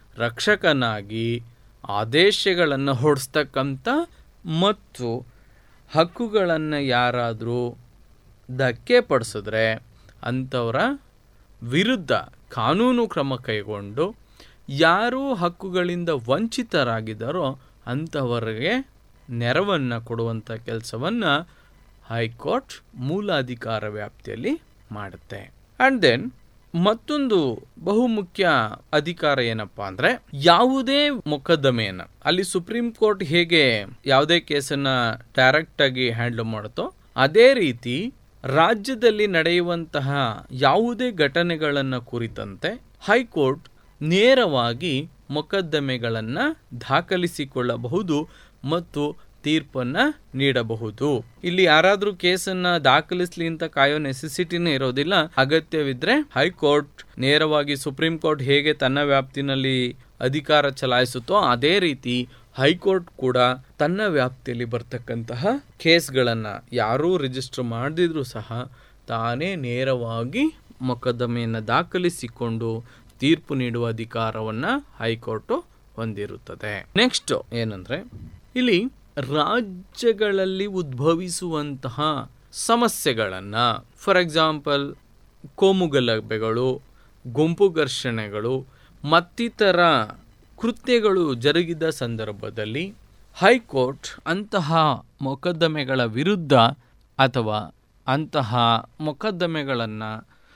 ರಕ್ಷಕನಾಗಿ ಆದೇಶಗಳನ್ನು ಹೊರಡಿಸ್ತಕ್ಕಂಥ ಮತ್ತು ಹಕ್ಕುಗಳನ್ನು ಯಾರಾದರೂ ಧಕ್ಕೆ ಪಡಿಸಿದ್ರೆ ಅಂಥವರ ವಿರುದ್ಧ ಕಾನೂನು ಕ್ರಮ ಕೈಗೊಂಡು ಯಾರು ಹಕ್ಕುಗಳಿಂದ ವಂಚಿತರಾಗಿದ್ದಾರೋ ಅಂಥವರಿಗೆ ನೆರವನ್ನು ಕೊಡುವಂಥ ಕೆಲಸವನ್ನು ಹೈಕೋರ್ಟ್ ಮೂಲ ಅಧಿಕಾರ ವ್ಯಾಪ್ತಿಯಲ್ಲಿ ಮಾಡುತ್ತೆ. ಆ್ಯಂಡ್ ದೆನ್ ಮತ್ತೊಂದು ಬಹುಮುಖ್ಯ ಅಧಿಕಾರ ಏನಪ್ಪಾ ಅಂದರೆ, ಯಾವುದೇ ಮೊಕದ್ದಮೆಯನ್ನು ಅಲ್ಲಿ ಸುಪ್ರೀಂ ಕೋರ್ಟ್ ಹೇಗೆ ಯಾವುದೇ ಕೇಸನ್ನು ಡೈರೆಕ್ಟಾಗಿ ಹ್ಯಾಂಡಲ್ ಮಾಡುತ್ತೋ ಅದೇ ರೀತಿ ರಾಜ್ಯದಲ್ಲಿ ನಡೆಯುವಂತಹ ಯಾವುದೇ ಘಟನೆಗಳನ್ನು ಕುರಿತಂತೆ ಹೈಕೋರ್ಟ್ ನೇರವಾಗಿ ಮೊಕದ್ದಮೆಗಳನ್ನು ದಾಖಲಿಸಿಕೊಳ್ಳಬಹುದು ಮತ್ತು ತೀರ್ಪನ್ನು ನೀಡಬಹುದು. ಇಲ್ಲಿ ಯಾರಾದರೂ ಕೇಸನ್ನು ದಾಖಲಿಸಲಿ ಅಂತ ಕಾಯೋ ನೆಸೆಸಿಟಿನೇ ಇರೋದಿಲ್ಲ. ಅಗತ್ಯವಿದ್ರೆ ಹೈಕೋರ್ಟ್ ನೇರವಾಗಿ ಸುಪ್ರೀಂ ಕೋರ್ಟ್ ಹೇಗೆ ತನ್ನ ವ್ಯಾಪ್ತಿನಲ್ಲಿ ಅಧಿಕಾರ ಚಲಾಯಿಸುತ್ತೋ ಅದೇ ರೀತಿ ಹೈಕೋರ್ಟ್ ಕೂಡ ತನ್ನ ವ್ಯಾಪ್ತಿಯಲ್ಲಿ ಬರ್ತಕ್ಕಂತಹ ಕೇಸ್ಗಳನ್ನು ಯಾರೂ ರಿಜಿಸ್ಟರ್ ಮಾಡದಿದ್ರೂ ಸಹ ತಾನೇ ನೇರವಾಗಿ ಮೊಕದ್ದಮೆಯನ್ನು ದಾಖಲಿಸಿಕೊಂಡು ತೀರ್ಪು ನೀಡುವ ಅಧಿಕಾರವನ್ನು ಹೈಕೋರ್ಟು ಹೊಂದಿರುತ್ತದೆ. ನೆಕ್ಸ್ಟ್ ಏನಂದ್ರೆ, ಇಲ್ಲಿ ರಾಜ್ಯಗಳಲ್ಲಿ ಉದ್ಭವಿಸುವಂತಹ ಸಮಸ್ಯೆಗಳನ್ನು, ಫಾರ್ ಎಕ್ಸಾಂಪಲ್ ಕೋಮುಗಲಭೆಗಳು, ಗುಂಪು ಘರ್ಷಣೆಗಳು ಮತ್ತಿತರ ಕೃತ್ಯಗಳು ಜರುಗಿದ ಸಂದರ್ಭದಲ್ಲಿ ಹೈಕೋರ್ಟ್ ಅಂತಹ ಮೊಕದ್ದಮೆಗಳ ವಿರುದ್ಧ ಅಥವಾ ಅಂತಹ ಮೊಕದ್ದಮೆಗಳನ್ನು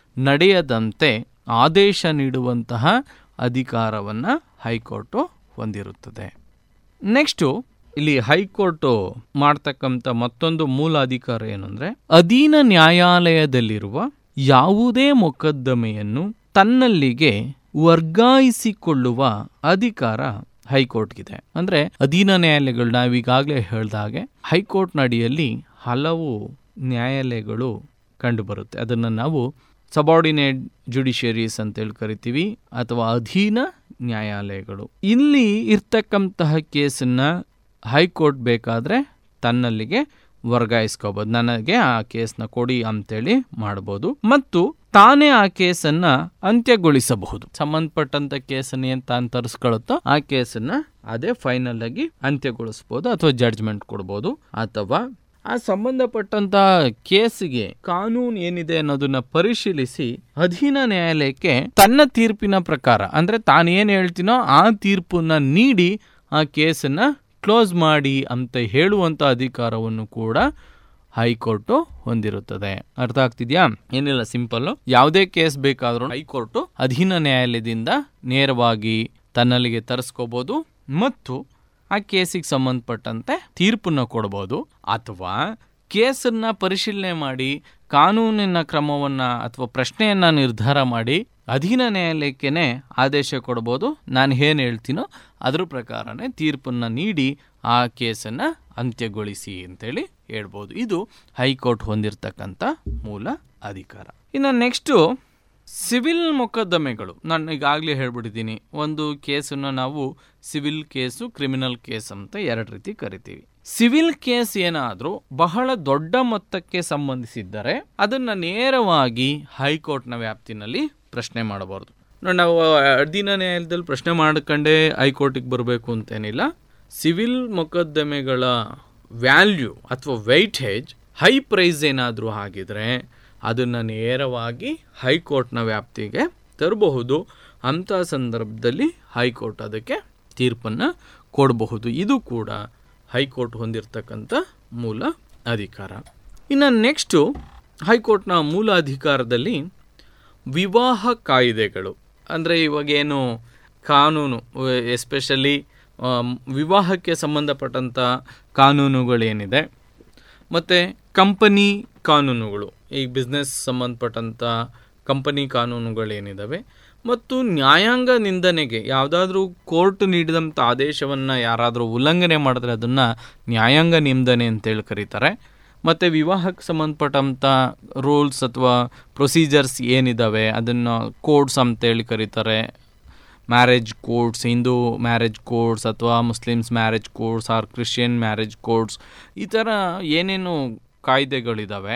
ನಡೆಯದಂತೆ ಆದೇಶ ನೀಡುವಂತಹ ಅಧಿಕಾರವನ್ನು ಹೈಕೋರ್ಟು ಹೊಂದಿರುತ್ತದೆ. ನೆಕ್ಸ್ಟು ಇಲ್ಲಿ ಹೈಕೋರ್ಟು ಮಾಡ್ತಕ್ಕಂಥ ಮತ್ತೊಂದು ಮೂಲ ಅಧಿಕಾರ ಏನು ಅಂದರೆ, ಅಧೀನ ನ್ಯಾಯಾಲಯದಲ್ಲಿರುವ ಯಾವುದೇ ಮೊಕದ್ದಮೆಯನ್ನು ತನ್ನಲ್ಲಿಗೆ ವರ್ಗಾಯಿಸಿಕೊಳ್ಳುವ ಅಧಿಕಾರ ಹೈಕೋರ್ಟ್ಗಿದೆ. ಅಂದರೆ ಅಧೀನ ನ್ಯಾಯಾಲಯಗಳು ನಾವೀಗಾಗಲೇ ಹೇಳಿದ ಹಾಗೆ ಹೈಕೋರ್ಟ್ನ ಅಡಿಯಲ್ಲಿ ಹಲವು ನ್ಯಾಯಾಲಯಗಳು ಕಂಡುಬರುತ್ತೆ. ಅದನ್ನು ನಾವು ಸಬಾರ್ಡಿನೇಟ್ ಜುಡಿಷಿಯರೀಸ್ ಅಂತೇಳಿ ಕರಿತೀವಿ ಅಥವಾ ಅಧೀನ ನ್ಯಾಯಾಲಯಗಳು. ಇಲ್ಲಿ ಇರ್ತಕ್ಕಂತಹ ಕೇಸನ್ನು ಹೈಕೋರ್ಟ್ ಬೇಕಾದರೆ ತನ್ನಲ್ಲಿಗೆ ವರ್ಗಾಯಿಸ್ಕೋಬೋದು, ನನಗೆ ಆ ಕೇಸ್ನ ಕೊಡಿ ಅಂತೇಳಿ ಮಾಡ್ಬೋದು, ಮತ್ತು ತಾನೇ ಆ ಕೇಸನ್ನ ಅಂತ್ಯಗೊಳಿಸಬಹುದು. ಸಂಬಂಧಪಟ್ಟಂತ ಕೇಸನ್ನ ಏನ್ ತಾನು ತರಿಸ್ಕೊಳ್ಳುತ್ತೋ ಆ ಕೇಸನ್ನ ಅದೇ ಫೈನಲ್ ಆಗಿ ಅಂತ್ಯಗೊಳಿಸಬಹುದು ಅಥವಾ ಜಡ್ಜ್ಮೆಂಟ್ ಕೊಡ್ಬೋದು, ಅಥವಾ ಆ ಸಂಬಂಧಪಟ್ಟಂತ ಕೇಸಿಗೆ ಕಾನೂನು ಏನಿದೆ ಅನ್ನೋದನ್ನ ಪರಿಶೀಲಿಸಿ ಅಧೀನ ನ್ಯಾಯಾಲಯಕ್ಕೆ ತನ್ನ ತೀರ್ಪಿನ ಪ್ರಕಾರ, ಅಂದ್ರೆ ತಾನೇನ್ ಹೇಳ್ತೀನೋ ಆ ತೀರ್ಪನ್ನ ನೀಡಿ ಆ ಕೇಸನ್ನ ಕ್ಲೋಸ್ ಮಾಡಿ ಅಂತ ಹೇಳುವಂತ ಅಧಿಕಾರವನ್ನು ಕೂಡ ಹೈಕೋರ್ಟು ಹೊಂದಿರುತ್ತದೆ. ಅರ್ಥ ಆಗ್ತಿದ್ಯಾ? ಏನಿಲ್ಲ, ಸಿಂಪಲ್. ಯಾವುದೇ ಕೇಸ್ ಬೇಕಾದ್ರೂ ಹೈಕೋರ್ಟು ಅಧೀನ ನ್ಯಾಯಾಲಯದಿಂದ ನೇರವಾಗಿ ತನ್ನಲ್ಲಿಗೆ ತರಿಸ್ಕೋಬಹುದು ಮತ್ತು ಆ ಕೇಸಿಗೆ ಸಂಬಂಧಪಟ್ಟಂತೆ ತೀರ್ಪನ್ನ ಕೊಡಬಹುದು, ಅಥವಾ ಕೇಸನ್ನ ಪರಿಶೀಲನೆ ಮಾಡಿ ಕಾನೂನಿನ ಕ್ರಮವನ್ನ ಅಥವಾ ಪ್ರಶ್ನೆಯನ್ನ ನಿರ್ಧಾರ ಮಾಡಿ ಅಧೀನ ನ್ಯಾಯಾಲಯಕ್ಕೇನೆ ಆದೇಶ ಕೊಡಬಹುದು. ನಾನು ಏನ್ ಹೇಳ್ತೀನೋ ಅದ್ರ ಪ್ರಕಾರನೇ ತೀರ್ಪನ್ನ ನೀಡಿ ಆ ಕೇಸನ್ನ ಅಂತ್ಯಗೊಳಿಸಿ ಅಂತೇಳಿ ಹೇಳ್ಬೋದು. ಇದು ಹೈಕೋರ್ಟ್ ಹೊಂದಿರತಕ್ಕಂಥ ಮೂಲ ಅಧಿಕಾರ. ಇನ್ನು ನೆಕ್ಸ್ಟು ಸಿವಿಲ್ ಮೊಕದ್ದಮೆಗಳು. ನಾನು ಈಗಾಗಲೇ ಹೇಳ್ಬಿಟ್ಟಿದ್ದೀನಿ, ಒಂದು ಕೇಸನ್ನು ನಾವು ಸಿವಿಲ್ ಕೇಸು, ಕ್ರಿಮಿನಲ್ ಕೇಸ್ ಅಂತ ಎರಡು ರೀತಿ ಕರಿತೀವಿ. ಸಿವಿಲ್ ಕೇಸ್ ಏನಾದರೂ ಬಹಳ ದೊಡ್ಡ ಮೊತ್ತಕ್ಕೆ ಸಂಬಂಧಿಸಿದ್ದರೆ ಅದನ್ನು ನೇರವಾಗಿ ಹೈಕೋರ್ಟ್ನ ವ್ಯಾಪ್ತಿನಲ್ಲಿ ಪ್ರಶ್ನೆ ಮಾಡಬಾರ್ದು. ನಾವು ಅಧೀನ ನ್ಯಾಯಾಲಯದಲ್ಲಿ ಪ್ರಶ್ನೆ ಮಾಡ್ಕೊಂಡೇ ಹೈಕೋರ್ಟಿಗೆ ಬರಬೇಕು ಅಂತೇನಿಲ್ಲ. ಸಿವಿಲ್ ಮೊಕದ್ದಮೆಗಳ ವ್ಯಾಲ್ಯೂ ಅಥವಾ ವೆಯ್ಟೇಜ್ ಹೈ ಪ್ರೈಸ್ ಏನಾದರೂ ಆಗಿದ್ರೆ ಅದನ್ನು ನೇರವಾಗಿ ಹೈಕೋರ್ಟ್ನ ವ್ಯಾಪ್ತಿಗೆ ತರಬಹುದು. ಅಂಥ ಸಂದರ್ಭದಲ್ಲಿ ಹೈಕೋರ್ಟ್ ಅದಕ್ಕೆ ತೀರ್ಪನ್ನು ಕೊಡಬಹುದು. ಇದು ಕೂಡ ಹೈಕೋರ್ಟ್ ಹೊಂದಿರತಕ್ಕಂಥ ಮೂಲ ಅಧಿಕಾರ. ಇನ್ನು ನೆಕ್ಸ್ಟು ಹೈಕೋರ್ಟ್ನ ಮೂಲ ಅಧಿಕಾರದಲ್ಲಿ ವಿವಾಹ ಕಾಯ್ದೆಗಳು, ಅಂದರೆ ಇವಾಗೇನು ಕಾನೂನು, ಎಸ್ಪೆಷಲಿ ವಿವಾಹಕ್ಕೆ ಸಂಬಂಧಪಟ್ಟಂಥ ಕಾನೂನುಗಳೇನಿದೆ, ಮತ್ತು ಕಂಪನಿ ಕಾನೂನುಗಳು, ಈ ಬಿಸ್ನೆಸ್ ಸಂಬಂಧಪಟ್ಟಂಥ ಕಂಪನಿ ಕಾನೂನುಗಳೇನಿದ್ದಾವೆ, ಮತ್ತು ನ್ಯಾಯಾಂಗ ನಿಂದನೆಗೆ ಯಾವುದಾದ್ರೂ ಕೋರ್ಟ್ ನೀಡಿದಂಥ ಆದೇಶವನ್ನು ಯಾರಾದರೂ ಉಲ್ಲಂಘನೆ ಮಾಡಿದ್ರೆ ಅದನ್ನು ನ್ಯಾಯಾಂಗ ನಿಂದನೆ ಅಂತೇಳಿ ಕರೀತಾರೆ. ಮತ್ತು ವಿವಾಹಕ್ಕೆ ಸಂಬಂಧಪಟ್ಟಂಥ ರೂಲ್ಸ್ ಅಥವಾ ಪ್ರೊಸೀಜರ್ಸ್ ಏನಿದ್ದಾವೆ ಅದನ್ನು ಕೋಡ್ಸ್ ಅಂತೇಳಿ ಕರೀತಾರೆ. Marriage codes, Hindu marriage codes ಅಥವಾ Muslims marriage codes or Christian marriage codes, ಈ ಥರ ಏನೇನು ಕಾಯ್ದೆಗಳಿದ್ದಾವೆ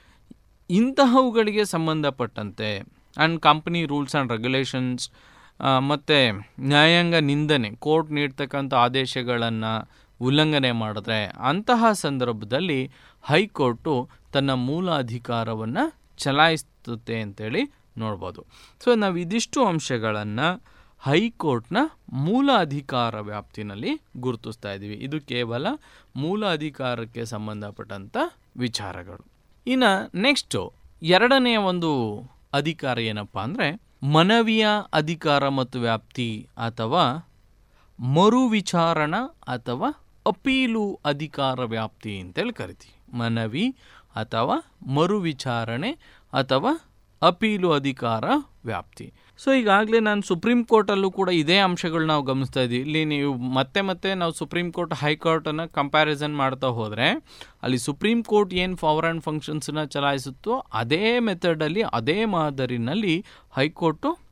ಇಂತಹವುಗಳಿಗೆ ಸಂಬಂಧಪಟ್ಟಂತೆ and company rules and regulations ಮತ್ತು ನ್ಯಾಯಾಂಗ ನಿಂದನೆ, ಕೋರ್ಟ್ ನೀಡ್ತಕ್ಕಂಥ ಆದೇಶಗಳನ್ನು ಉಲ್ಲಂಘನೆ ಮಾಡಿದ್ರೆ ಅಂತಹ ಸಂದರ್ಭದಲ್ಲಿ ಹೈಕೋರ್ಟು ತನ್ನ ಮೂಲ ಅಧಿಕಾರವನ್ನು ಚಲಾಯಿಸುತ್ತೆ ಅಂತೇಳಿ ನೋಡ್ಬೋದು. ಸೊ ನಾವು ಇದಿಷ್ಟು ಅಂಶಗಳನ್ನು ಹೈಕೋರ್ಟ್ನ ಮೂಲ ಅಧಿಕಾರ ವ್ಯಾಪ್ತಿನಲ್ಲಿ ಗುರುತಿಸ್ತಾ ಇದ್ದೀವಿ. ಇದು ಕೇವಲ ಮೂಲ ಅಧಿಕಾರಕ್ಕೆ ಸಂಬಂಧಪಟ್ಟಂಥ ವಿಚಾರಗಳು. ಇನ್ನು ನೆಕ್ಸ್ಟು ಎರಡನೆಯ ಒಂದು ಅಧಿಕಾರ ಏನಪ್ಪ ಅಂದರೆ ಮನವಿಯ ಅಧಿಕಾರ ಮತ್ತು ವ್ಯಾಪ್ತಿ ಅಥವಾ ಮರು ವಿಚಾರಣಾ ಅಥವಾ ಅಪೀಲು ಅಧಿಕಾರ ವ್ಯಾಪ್ತಿ ಅಂತೇಳಿ ಕರಿತೀವಿ. ಮನವಿ ಅಥವಾ ಮರು ವಿಚಾರಣೆ ಅಥವಾ ಅಪೀಲು ಅಧಿಕಾರ ವ್ಯಾಪ್ತಿ. ಸೊ ಈಗಾಗಲೇ ನಾನು ಸುಪ್ರೀಂ ಕೋರ್ಟಲ್ಲೂ ಕೂಡ ಇದೇ ಅಂಶಗಳು ನಾವು ಗಮನಿಸ್ತಾ ಇದ್ದೀವಿ. ಇಲ್ಲಿ ನೀವು ಮತ್ತೆ ಮತ್ತೆ ನಾವು ಸುಪ್ರೀಂ ಕೋರ್ಟ್ ಹೈಕೋರ್ಟನ್ನು ಕಂಪ್ಯಾರಿಸನ್ ಮಾಡ್ತಾ ಹೋದರೆ ಅಲ್ಲಿ ಸುಪ್ರೀಂ ಕೋರ್ಟ್ ಏನು ಪವರ್ ಆ್ಯಂಡ್ ಫಂಕ್ಷನ್ಸನ್ನ ಚಲಾಯಿಸುತ್ತೋ ಅದೇ ಮೆಥಡಲ್ಲಿ ಅದೇ ಮಾದರಿನಲ್ಲಿ ಹೈಕೋರ್ಟು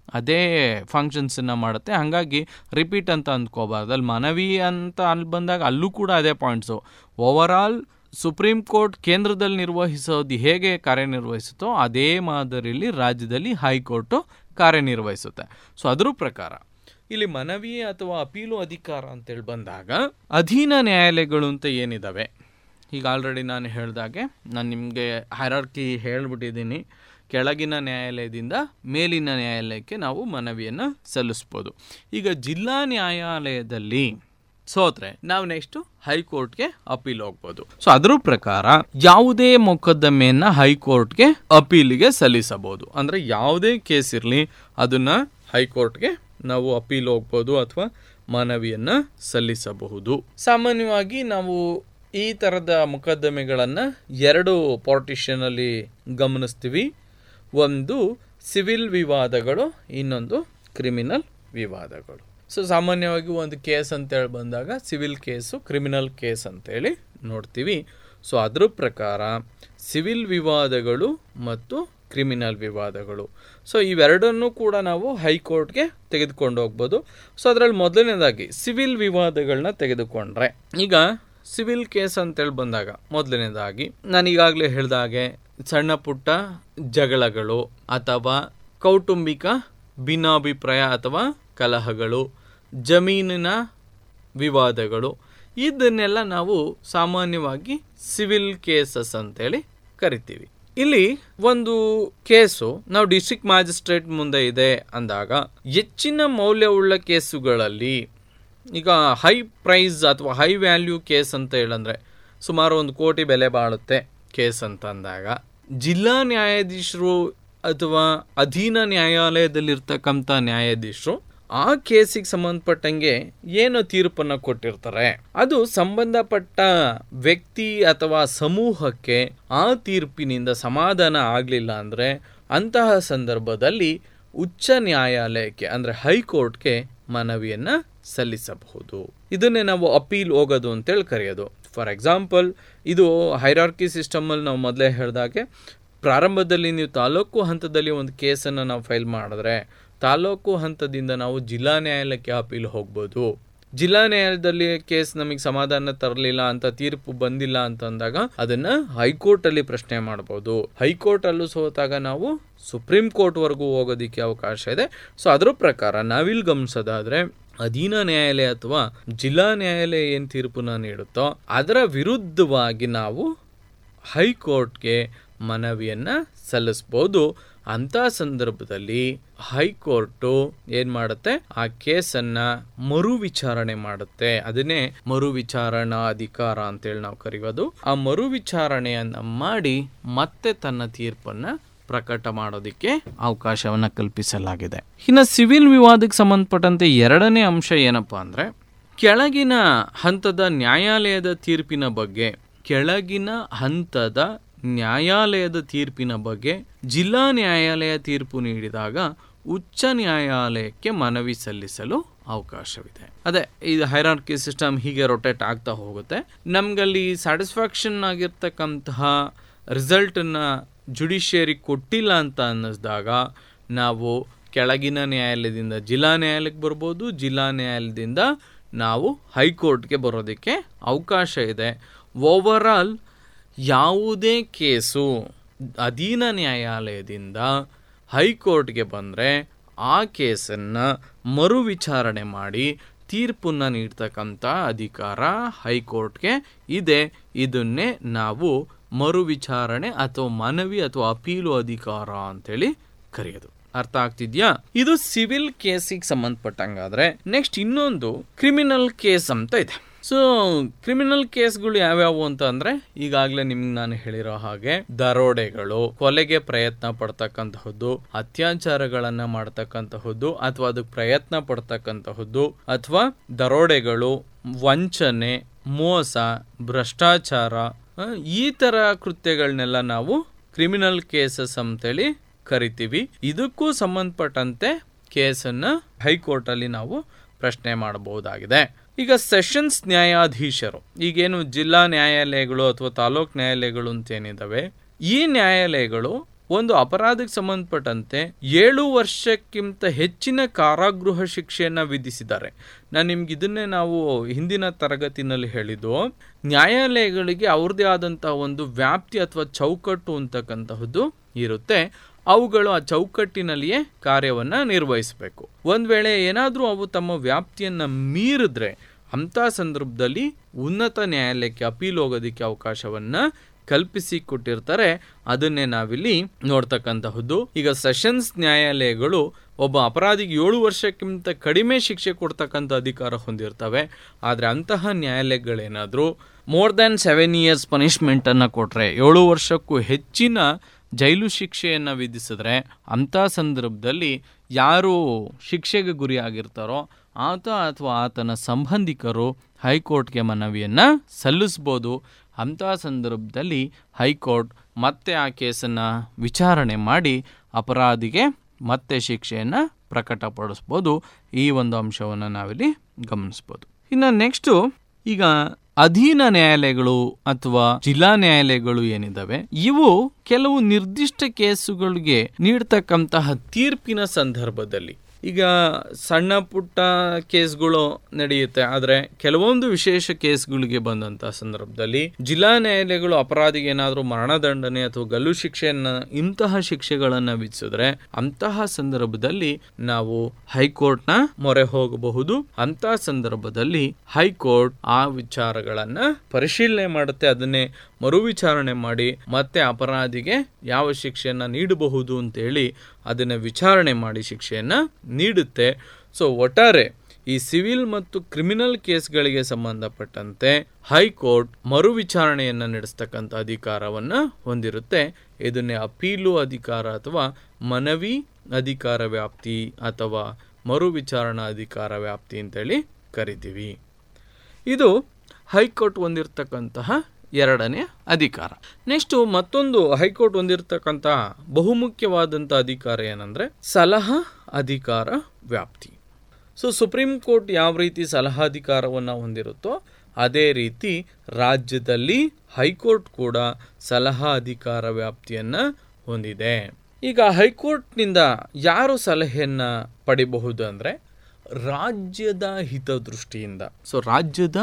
ಅದೇ ಫಂಕ್ಷನ್ಸನ್ನು ಮಾಡುತ್ತೆ. ಹಾಗಾಗಿ ರಿಪೀಟ್ ಅಂತ ಅಂದ್ಕೋಬಾರ್ದು. ಅಲ್ಲಿ ಮನವಿ ಅಂತ ಅಲ್ಲಿ ಬಂದಾಗ ಅಲ್ಲೂ ಕೂಡ ಅದೇ points. Overall supreme court ಕೇಂದ್ರದಲ್ಲಿ ನಿರ್ವಹಿಸೋದು ಹೇಗೆ ಕಾರ್ಯನಿರ್ವಹಿಸುತ್ತೋ ಅದೇ ಮಾದರಿಯಲ್ಲಿ ರಾಜ್ಯದಲ್ಲಿ ಹೈಕೋರ್ಟು ಕಾರ್ಯನಿರ್ವಹಿಸುತ್ತೆ. ಸೊ ಅದ್ರ ಪ್ರಕಾರ ಇಲ್ಲಿ ಮನವಿ ಅಥವಾ ಅಪೀಲು ಅಧಿಕಾರ ಅಂತೇಳಿ ಬಂದಾಗ ಅಧೀನ ನ್ಯಾಯಾಲಯಗಳು ಅಂತ ಏನಿದ್ದಾವೆ, ಈಗ ಆಲ್ರೆಡಿ ನಾನು ಹೇಳಿದಾಗೆ ನಾನು ನಿಮಗೆ ಹೈರಾರ್ಕಿ ಹೇಳ್ಬಿಟ್ಟಿದ್ದೀನಿ. ಕೆಳಗಿನ ನ್ಯಾಯಾಲಯದಿಂದ ಮೇಲಿನ ನ್ಯಾಯಾಲಯಕ್ಕೆ ನಾವು ಮನವಿಯನ್ನು ಸಲ್ಲಿಸ್ಬೋದು. ಈಗ ಜಿಲ್ಲಾ ನ್ಯಾಯಾಲಯದಲ್ಲಿ ಸೋತ್ರೆ ನಾವು ನೆಕ್ಸ್ಟ್ ಹೈಕೋರ್ಟ್ಗೆ ಅಪೀಲ್ ಹೋಗ್ಬೋದು. ಸೊ ಅದ್ರ ಪ್ರಕಾರ ಯಾವುದೇ ಮೊಕದ್ದಮೆಯನ್ನ ಹೈಕೋರ್ಟ್ಗೆ ಅಪೀಲಿಗೆ ಸಲ್ಲಿಸಬಹುದು. ಅಂದ್ರೆ ಯಾವುದೇ ಕೇಸ್ ಇರಲಿ ಅದನ್ನ ಹೈಕೋರ್ಟ್ಗೆ ನಾವು ಅಪೀಲ್ ಹೋಗ್ಬೋದು ಅಥವಾ ಮನವಿಯನ್ನ ಸಲ್ಲಿಸಬಹುದು. ಸಾಮಾನ್ಯವಾಗಿ ನಾವು ಈ ತರದ ಮೊಕದ್ದಮೆಗಳನ್ನ ಎರಡು ಪಾರ್ಟಿಷನ್ ಅಲ್ಲಿ ಗಮನಿಸ್ತೀವಿ. ಒಂದು ಸಿವಿಲ್ ವಿವಾದಗಳು, ಇನ್ನೊಂದು ಕ್ರಿಮಿನಲ್ ವಿವಾದಗಳು. ಸೊ ಸಾಮಾನ್ಯವಾಗಿ ಒಂದು ಕೇಸ್ ಅಂತೇಳಿ ಬಂದಾಗ ಸಿವಿಲ್ ಕೇಸು, ಕ್ರಿಮಿನಲ್ ಕೇಸ್ ಅಂತೇಳಿ ನೋಡ್ತೀವಿ. ಸೊ ಅದ್ರ ಪ್ರಕಾರ ಸಿವಿಲ್ ವಿವಾದಗಳು ಮತ್ತು ಕ್ರಿಮಿನಲ್ ವಿವಾದಗಳು, ಸೊ ಇವೆರಡನ್ನೂ ಕೂಡ ನಾವು ಹೈಕೋರ್ಟ್ಗೆ ತೆಗೆದುಕೊಂಡು ಹೋಗ್ಬೋದು. ಸೊ ಅದರಲ್ಲಿ ಮೊದಲನೇದಾಗಿ ಸಿವಿಲ್ ವಿವಾದಗಳನ್ನ ತೆಗೆದುಕೊಂಡ್ರೆ, ಈಗ ಸಿವಿಲ್ ಕೇಸ್ ಅಂತೇಳಿ ಬಂದಾಗ ಮೊದಲನೇದಾಗಿ ನಾನು ಈಗಾಗಲೇ ಹೇಳಿದಾಗೆ ಸಣ್ಣ ಪುಟ್ಟ ಜಗಳಗಳು ಅಥವಾ ಕೌಟುಂಬಿಕ ಭಿನ್ನಾಭಿಪ್ರಾಯ ಅಥವಾ ಕಲಹಗಳು, ಜಮೀನಿನ ವಿವಾದಗಳು, ಇದನ್ನೆಲ್ಲ ನಾವು ಸಾಮಾನ್ಯವಾಗಿ ಸಿವಿಲ್ ಕೇಸಸ್ ಅಂತೇಳಿ ಕರಿತೀವಿ. ಇಲ್ಲಿ ಒಂದು ಕೇಸು ನಾವು ಡಿಸ್ಟ್ರಿಕ್ಟ್ ಮ್ಯಾಜಿಸ್ಟ್ರೇಟ್ ಮುಂದೆ ಇದೆ ಅಂದಾಗ ಹೆಚ್ಚಿನ ಮೌಲ್ಯವುಳ್ಳ ಕೇಸುಗಳಲ್ಲಿ, ಈಗ ಹೈ ಪ್ರೈಸ್ ಅಥವಾ ಹೈ ವ್ಯಾಲ್ಯೂ ಕೇಸ್ ಅಂತ ಹೇಳಂದ್ರೆ ಸುಮಾರು ಒಂದು ಕೋಟಿ ಬೆಲೆ ಬಾಳುತ್ತೆ ಕೇಸ್ ಅಂತ ಅಂದಾಗ ಜಿಲ್ಲಾ ನ್ಯಾಯಾಧೀಶರು ಅಥವಾ ಅಧೀನ ನ್ಯಾಯಾಲಯದಲ್ಲಿರ್ತಕ್ಕಂಥ ನ್ಯಾಯಾಧೀಶರು ಆ ಕೇಸಿಗೆ ಸಂಬಂಧಪಟ್ಟಂಗೆ ಏನು ತೀರ್ಪನ್ನು ಕೊಟ್ಟಿರ್ತಾರೆ ಅದು ಸಂಬಂಧಪಟ್ಟ ವ್ಯಕ್ತಿ ಅಥವಾ ಸಮೂಹಕ್ಕೆ ಆ ತೀರ್ಪಿನಿಂದ ಸಮಾಧಾನ ಆಗಲಿಲ್ಲ ಅಂದರೆ ಅಂತಹ ಸಂದರ್ಭದಲ್ಲಿ ಉಚ್ಚ ನ್ಯಾಯಾಲಯಕ್ಕೆ ಅಂದರೆ ಹೈಕೋರ್ಟ್ಗೆ ಮನವಿಯನ್ನು ಸಲ್ಲಿಸಬಹುದು. ಇದನ್ನೇ ನಾವು ಅಪೀಲ್ ಹೋಗೋದು ಅಂತೇಳಿ ಕರೆಯೋದು. ಫಾರ್ ಎಕ್ಸಾಂಪಲ್, ಇದು ಹೈರಾರ್ಕಿ ಸಿಸ್ಟಮಲ್ಲಿ ನಾವು ಮೊದಲೇ ಹೇಳಿದಾಗೆ ಪ್ರಾರಂಭದಲ್ಲಿ ನೀವು ತಾಲೂಕು ಹಂತದಲ್ಲಿ ಒಂದು ಕೇಸನ್ನು ನಾವು ಫೈಲ್ ಮಾಡಿದ್ರೆ ತಾಲೂಕು ಹಂತದಿಂದ ನಾವು ಜಿಲ್ಲಾ ನ್ಯಾಯಾಲಯಕ್ಕೆ ಅಪೀಲ್ ಹೋಗ್ಬೋದು. ಜಿಲ್ಲಾ ನ್ಯಾಯಾಲಯದಲ್ಲಿ ಕೇಸ್ ನಮಗೆ ಸಮಾಧಾನ ತರಲಿಲ್ಲ ಅಂತ ತೀರ್ಪು ಬಂದಿಲ್ಲ ಅಂತಂದಾಗ ಅದನ್ನ ಹೈಕೋರ್ಟ್ ಅಲ್ಲಿ ಪ್ರಶ್ನೆ ಮಾಡಬಹುದು. ಹೈಕೋರ್ಟ್ ಅಲ್ಲೂ ಸೋತಾಗ ನಾವು ಸುಪ್ರೀಂ ಕೋರ್ಟ್ ವರೆಗೂ ಹೋಗೋದಿಕ್ಕೆ ಅವಕಾಶ ಇದೆ. ಸೊ ಅದ್ರ ಪ್ರಕಾರ ನಾವಿಲ್ಲಿ ಗಮನಿಸೋದಾದ್ರೆ ಅಧೀನ ನ್ಯಾಯಾಲಯ ಅಥವಾ ಜಿಲ್ಲಾ ನ್ಯಾಯಾಲಯ ಏನ್ ತೀರ್ಪನ್ನ ನೀಡುತ್ತೋ ಅದರ ವಿರುದ್ಧವಾಗಿ ನಾವು ಹೈಕೋರ್ಟ್ಗೆ ಮನವಿಯನ್ನ ಸಲ್ಲಿಸಬಹುದು. ಅಂತ ಸಂದರ್ಭದಲ್ಲಿ ಹೈಕೋರ್ಟು ಏನ್ ಮಾಡುತ್ತೆ, ಆ ಕೇಸನ್ನ ಮರು ವಿಚಾರಣೆ ಮಾಡುತ್ತೆ. ಅದನ್ನೇ ಮರು ವಿಚಾರಣಾ ಅಧಿಕಾರ ಅಂತೇಳಿ ನಾವು ಕರೆಯೋದು. ಆ ಮರು ವಿಚಾರಣೆಯನ್ನ ಮಾಡಿ ಮತ್ತೆ ತನ್ನ ತೀರ್ಪನ್ನ ಪ್ರಕಟ ಮಾಡೋದಿಕ್ಕೆ ಅವಕಾಶವನ್ನ ಕಲ್ಪಿಸಲಾಗಿದೆ. ಇನ್ನು ಸಿವಿಲ್ ವಿವಾದಕ್ಕೆ ಸಂಬಂಧಪಟ್ಟಂತೆ ಎರಡನೇ ಅಂಶ ಏನಪ್ಪಾ ಅಂದ್ರೆ ಕೆಳಗಿನ ಹಂತದ ನ್ಯಾಯಾಲಯದ ತೀರ್ಪಿನ ಬಗ್ಗೆ ಕೆಳಗಿನ ಹಂತದ ನ್ಯಾಯಾಲಯದ ತೀರ್ಪಿನ ಬಗ್ಗೆ ಜಿಲ್ಲಾ ನ್ಯಾಯಾಲಯ ತೀರ್ಪು ನೀಡಿದಾಗ ಉಚ್ಚ ನ್ಯಾಯಾಲಯಕ್ಕೆ ಮನವಿ ಸಲ್ಲಿಸಲು ಅವಕಾಶವಿದೆ. ಅದೇ ಇದು ಹೈರಾರ್ಕಿ ಸಿಸ್ಟಮ್ ಹೀಗೆ ರೊಟೇಟ್ ಆಗ್ತಾ ಹೋಗುತ್ತೆ. ನಮ್ಗಲ್ಲಿ ಸ್ಯಾಟಿಸ್ಫ್ಯಾಕ್ಷನ್ ಆಗಿರ್ತಕ್ಕಂತಹ ರಿಸಲ್ಟನ್ನ ಜುಡಿಷಿಯರಿ ಕೊಟ್ಟಿಲ್ಲ ಅಂತ ಅನ್ನಿಸಿದಾಗ ನಾವು ಕೆಳಗಿನ ನ್ಯಾಯಾಲಯದಿಂದ ಜಿಲ್ಲಾ ನ್ಯಾಯಾಲಯಕ್ಕೆ ಬರ್ಬೋದು, ಜಿಲ್ಲಾ ನ್ಯಾಯಾಲಯದಿಂದ ನಾವು ಹೈಕೋರ್ಟ್ಗೆ ಬರೋದಕ್ಕೆ ಅವಕಾಶ ಇದೆ. ಓವರ್ ಆಲ್ ಯಾವುದೇ ಕೇಸು ಅಧೀನ ನ್ಯಾಯಾಲಯದಿಂದ ಹೈಕೋರ್ಟ್ಗೆ ಬಂದರೆ ಆ ಕೇಸನ್ನು ಮರು ವಿಚಾರಣೆ ಮಾಡಿ ತೀರ್ಪನ್ನು ನೀಡ್ತಕ್ಕಂಥ ಅಧಿಕಾರ ಹೈಕೋರ್ಟ್ಗೆ ಇದೆ. ಇದನ್ನೇ ನಾವು ಮರು ವಿಚಾರಣೆ ಅಥವಾ ಮನವಿ ಅಥವಾ ಅಪೀಲು ಅಧಿಕಾರ ಅಂತೇಳಿ ಕರೆಯೋದು. ಅರ್ಥ ಆಗ್ತಿದ್ಯಾ? ಇದು ಸಿವಿಲ್ ಕೇಸಿಗೆ ಸಂಬಂಧಪಟ್ಟಂಗಾದ್ರೆ ನೆಕ್ಸ್ಟ್ ಇನ್ನೊಂದು ಕ್ರಿಮಿನಲ್ ಕೇಸ್ ಅಂತ ಇದೆ. ಸೊ ಕ್ರಿಮಿನಲ್ ಕೇಸ್ಗಳು ಯಾವ್ಯಾವು ಅಂತ ಅಂದ್ರೆ ಈಗಾಗಲೇ ನಿಮ್ಗೆ ನಾನು ಹೇಳಿರೋ ಹಾಗೆ ದರೋಡೆಗಳು, ಕೊಲೆಗೆ ಪ್ರಯತ್ನ ಪಡ್ತಕ್ಕಂತಹದ್ದು, ಅತ್ಯಾಚಾರಗಳನ್ನ ಮಾಡ್ತಕ್ಕಂತಹದ್ದು ಅಥವಾ ಅದಕ್ಕೆ ಪ್ರಯತ್ನ ಪಡ್ತಕ್ಕಂತಹದ್ದು, ಅಥವಾ ದರೋಡೆಗಳು, ವಂಚನೆ, ಮೋಸ, ಭ್ರಷ್ಟಾಚಾರ, ಈ ತರ ಕೃತ್ಯಗಳನ್ನೆಲ್ಲ ನಾವು ಕ್ರಿಮಿನಲ್ ಕೇಸಸ್ ಅಂತೇಳಿ ಕರಿತೀವಿ. ಇದಕ್ಕೂ ಸಂಬಂಧಪಟ್ಟಂತೆ ಕೇಸನ್ನ ಹೈಕೋರ್ಟ್ ಅಲ್ಲಿ ನಾವು ಪ್ರಶ್ನೆ ಮಾಡಬಹುದಾಗಿದೆ. ಈಗ ಸೆಷನ್ಸ್ ನ್ಯಾಯಾಧೀಶರು, ಈಗೇನು ಜಿಲ್ಲಾ ನ್ಯಾಯಾಲಯಗಳು ಅಥವಾ ತಾಲೂಕ್ ನ್ಯಾಯಾಲಯಗಳು ಅಂತ ಏನಿದಾವೆ, ಈ ನ್ಯಾಯಾಲಯಗಳು ಒಂದು ಅಪರಾಧಕ್ಕೆ ಸಂಬಂಧಪಟ್ಟಂತೆ ಏಳು ವರ್ಷಕ್ಕಿಂತ ಹೆಚ್ಚಿನ ಕಾರಾಗೃಹ ಶಿಕ್ಷೆಯನ್ನು ವಿಧಿಸಿದ್ದಾರೆ. ನಾನು ನಿಮ್ಗೆ ಇದನ್ನೇ ನಾವು ಹಿಂದಿನ ತರಗತಿನಲ್ಲಿ ಹೇಳಿದ್ದು, ನ್ಯಾಯಾಲಯಗಳಿಗೆ ಅವ್ರದ್ದೇ ಆದಂತಹ ಒಂದು ವ್ಯಾಪ್ತಿ ಅಥವಾ ಚೌಕಟ್ಟು ಅಂತಕ್ಕಂತಹದ್ದು ಇರುತ್ತೆ. ಅವುಗಳು ಆ ಚೌಕಟ್ಟಿನಲ್ಲಿಯೇ ಕಾರ್ಯವನ್ನು ನಿರ್ವಹಿಸಬೇಕು. ಒಂದು ವೇಳೆ ಏನಾದರೂ ಅವು ತಮ್ಮ ವ್ಯಾಪ್ತಿಯನ್ನು ಮೀರಿದ್ರೆ ಅಂಥ ಸಂದರ್ಭದಲ್ಲಿ ಉನ್ನತ ನ್ಯಾಯಾಲಯಕ್ಕೆ ಅಪೀಲ್ ಹೋಗೋದಕ್ಕೆ ಅವಕಾಶವನ್ನು ಕಲ್ಪಿಸಿ ಕೊಟ್ಟಿರ್ತಾರೆ. ಅದನ್ನೇ ನಾವಿಲ್ಲಿ ನೋಡ್ತಕ್ಕಂತಹದ್ದು. ಈಗ ಸೆಷನ್ಸ್ ನ್ಯಾಯಾಲಯಗಳು ಒಬ್ಬ ಅಪರಾಧಿಗೆ ಏಳು ವರ್ಷಕ್ಕಿಂತ ಕಡಿಮೆ ಶಿಕ್ಷೆ ಕೊಡ್ತಕ್ಕಂಥ ಅಧಿಕಾರ ಹೊಂದಿರ್ತವೆ. ಆದರೆ ಅಂತಹ ನ್ಯಾಯಾಲಯಗಳೇನಾದರೂ ಮೋರ್ ದ್ಯಾನ್ ಸೆವೆನ್ ಇಯರ್ಸ್ ಪನಿಷ್ಮೆಂಟನ್ನು ಕೊಟ್ಟರೆ, ಏಳು ವರ್ಷಕ್ಕೂ ಹೆಚ್ಚಿನ ಜೈಲು ಶಿಕ್ಷೆಯನ್ನು ವಿಧಿಸಿದ್ರೆ, ಅಂಥ ಸಂದರ್ಭದಲ್ಲಿ ಯಾರು ಶಿಕ್ಷೆಗೆ ಗುರಿಯಾಗಿರ್ತಾರೋ ಆತ ಅಥವಾ ಆತನ ಸಂಬಂಧಿಕರು ಹೈಕೋರ್ಟ್ಗೆ ಮನವಿಯನ್ನು ಸಲ್ಲಿಸ್ಬೋದು. ಅಂಥ ಸಂದರ್ಭದಲ್ಲಿ ಹೈಕೋರ್ಟ್ ಮತ್ತೆ ಆ ಕೇಸನ್ನು ವಿಚಾರಣೆ ಮಾಡಿ ಅಪರಾಧಿಗೆ ಮತ್ತೆ ಶಿಕ್ಷೆಯನ್ನು ಪ್ರಕಟಪಡಿಸ್ಬೋದು. ಈ ಒಂದು ಅಂಶವನ್ನು ನಾವಿಲ್ಲಿ ಗಮನಿಸ್ಬೋದು. ಇನ್ನು ನೆಕ್ಸ್ಟು, ಈಗ ಅಧೀನ ನ್ಯಾಯಾಲಯಗಳು ಅಥವಾ ಜಿಲ್ಲಾ ನ್ಯಾಯಾಲಯಗಳು ಏನಿದ್ದಾವೆ, ಇವು ಕೆಲವು ನಿರ್ದಿಷ್ಟ ಕೇಸುಗಳಿಗೆ ನೀಡ್ತಕ್ಕಂತಹ ತೀರ್ಪಿನ ಸಂದರ್ಭದಲ್ಲಿ, ಈಗ ಸಣ್ಣ ಪುಟ್ಟ ಕೇಸ್ಗಳು ನಡೆಯುತ್ತೆ, ಆದರೆ ಕೆಲವೊಂದು ವಿಶೇಷ ಕೇಸ್ಗಳಿಗೆ ಬಂದಂತಹ ಸಂದರ್ಭದಲ್ಲಿ ಜಿಲ್ಲಾ ನ್ಯಾಯಾಲಯಗಳು ಅಪರಾಧಿಗೆ ಏನಾದರೂ ಮರಣದಂಡನೆ ಅಥವಾ ಗಲ್ಲು ಶಿಕ್ಷೆಯನ್ನ ಇಂತಹ ಶಿಕ್ಷೆಗಳನ್ನು ವಿಧಿಸಿದ್ರೆ ಅಂತಹ ಸಂದರ್ಭದಲ್ಲಿ ನಾವು ಹೈಕೋರ್ಟ್ನ ಮೊರೆ ಹೋಗಬಹುದು. ಅಂತಹ ಸಂದರ್ಭದಲ್ಲಿ ಹೈಕೋರ್ಟ್ ಆ ವಿಚಾರಗಳನ್ನ ಪರಿಶೀಲನೆ ಮಾಡುತ್ತೆ. ಅದನ್ನೇ ಮರು ವಿಚಾರಣೆ ಮಾಡಿ ಮತ್ತೆ ಅಪರಾಧಿಗೆ ಯಾವ ಶಿಕ್ಷೆಯನ್ನ ನೀಡಬಹುದು ಅಂತೇಳಿ ಅದನ್ನ ವಿಚಾರಣೆ ಮಾಡಿ ಶಿಕ್ಷೆಯನ್ನ ನೀಡುತ್ತೆ. ಸೊ ಒಟ್ಟಾರೆ ಈ ಸಿವಿಲ್ ಮತ್ತು ಕ್ರಿಮಿನಲ್ ಕೇಸ್ಗಳಿಗೆ ಸಂಬಂಧಪಟ್ಟಂತೆ ಹೈಕೋರ್ಟ್ ಮರು ವಿಚಾರಣೆಯನ್ನು ನಡೆಸ್ತಕ್ಕಂಥ ಅಧಿಕಾರವನ್ನು ಹೊಂದಿರುತ್ತೆ. ಇದನ್ನೇ ಅಪೀಲು ಅಧಿಕಾರ ಅಥವಾ ಮನವಿ ಅಧಿಕಾರ ವ್ಯಾಪ್ತಿ ಅಥವಾ ಮರು ವಿಚಾರಣಾ ಅಧಿಕಾರ ವ್ಯಾಪ್ತಿ ಅಂತೇಳಿ ಕರಿತೀವಿ. ಇದು ಹೈಕೋರ್ಟ್ ಹೊಂದಿರತಕ್ಕಂತಹ ಎರಡನೇ ಅಧಿಕಾರ. ನೆಕ್ಸ್ಟ್ ಮತ್ತೊಂದು ಹೈಕೋರ್ಟ್ ಹೊಂದಿರತಕ್ಕಂತಹ ಬಹುಮುಖ್ಯವಾದಂಥ ಅಧಿಕಾರ ಏನಂದ್ರೆ ಸಲಹಾ ಅಧಿಕಾರ ವ್ಯಾಪ್ತಿ. ಸೊ ಸುಪ್ರೀಂ ಕೋರ್ಟ್ ಯಾವ ರೀತಿ ಸಲಹಾ ಅಧಿಕಾರವನ್ನು ಹೊಂದಿರುತ್ತೋ ಅದೇ ರೀತಿ ರಾಜ್ಯದಲ್ಲಿ ಹೈಕೋರ್ಟ್ ಕೂಡ ಸಲಹಾ ಅಧಿಕಾರ ವ್ಯಾಪ್ತಿಯನ್ನು ಹೊಂದಿದೆ. ಈಗ ಹೈಕೋರ್ಟ್ನಿಂದ ಯಾರು ಸಲಹೆಯನ್ನು ಪಡಿಬಹುದು ಅಂದರೆ ರಾಜ್ಯದ ಹಿತದೃಷ್ಟಿಯಿಂದ, ಸೊ ರಾಜ್ಯದ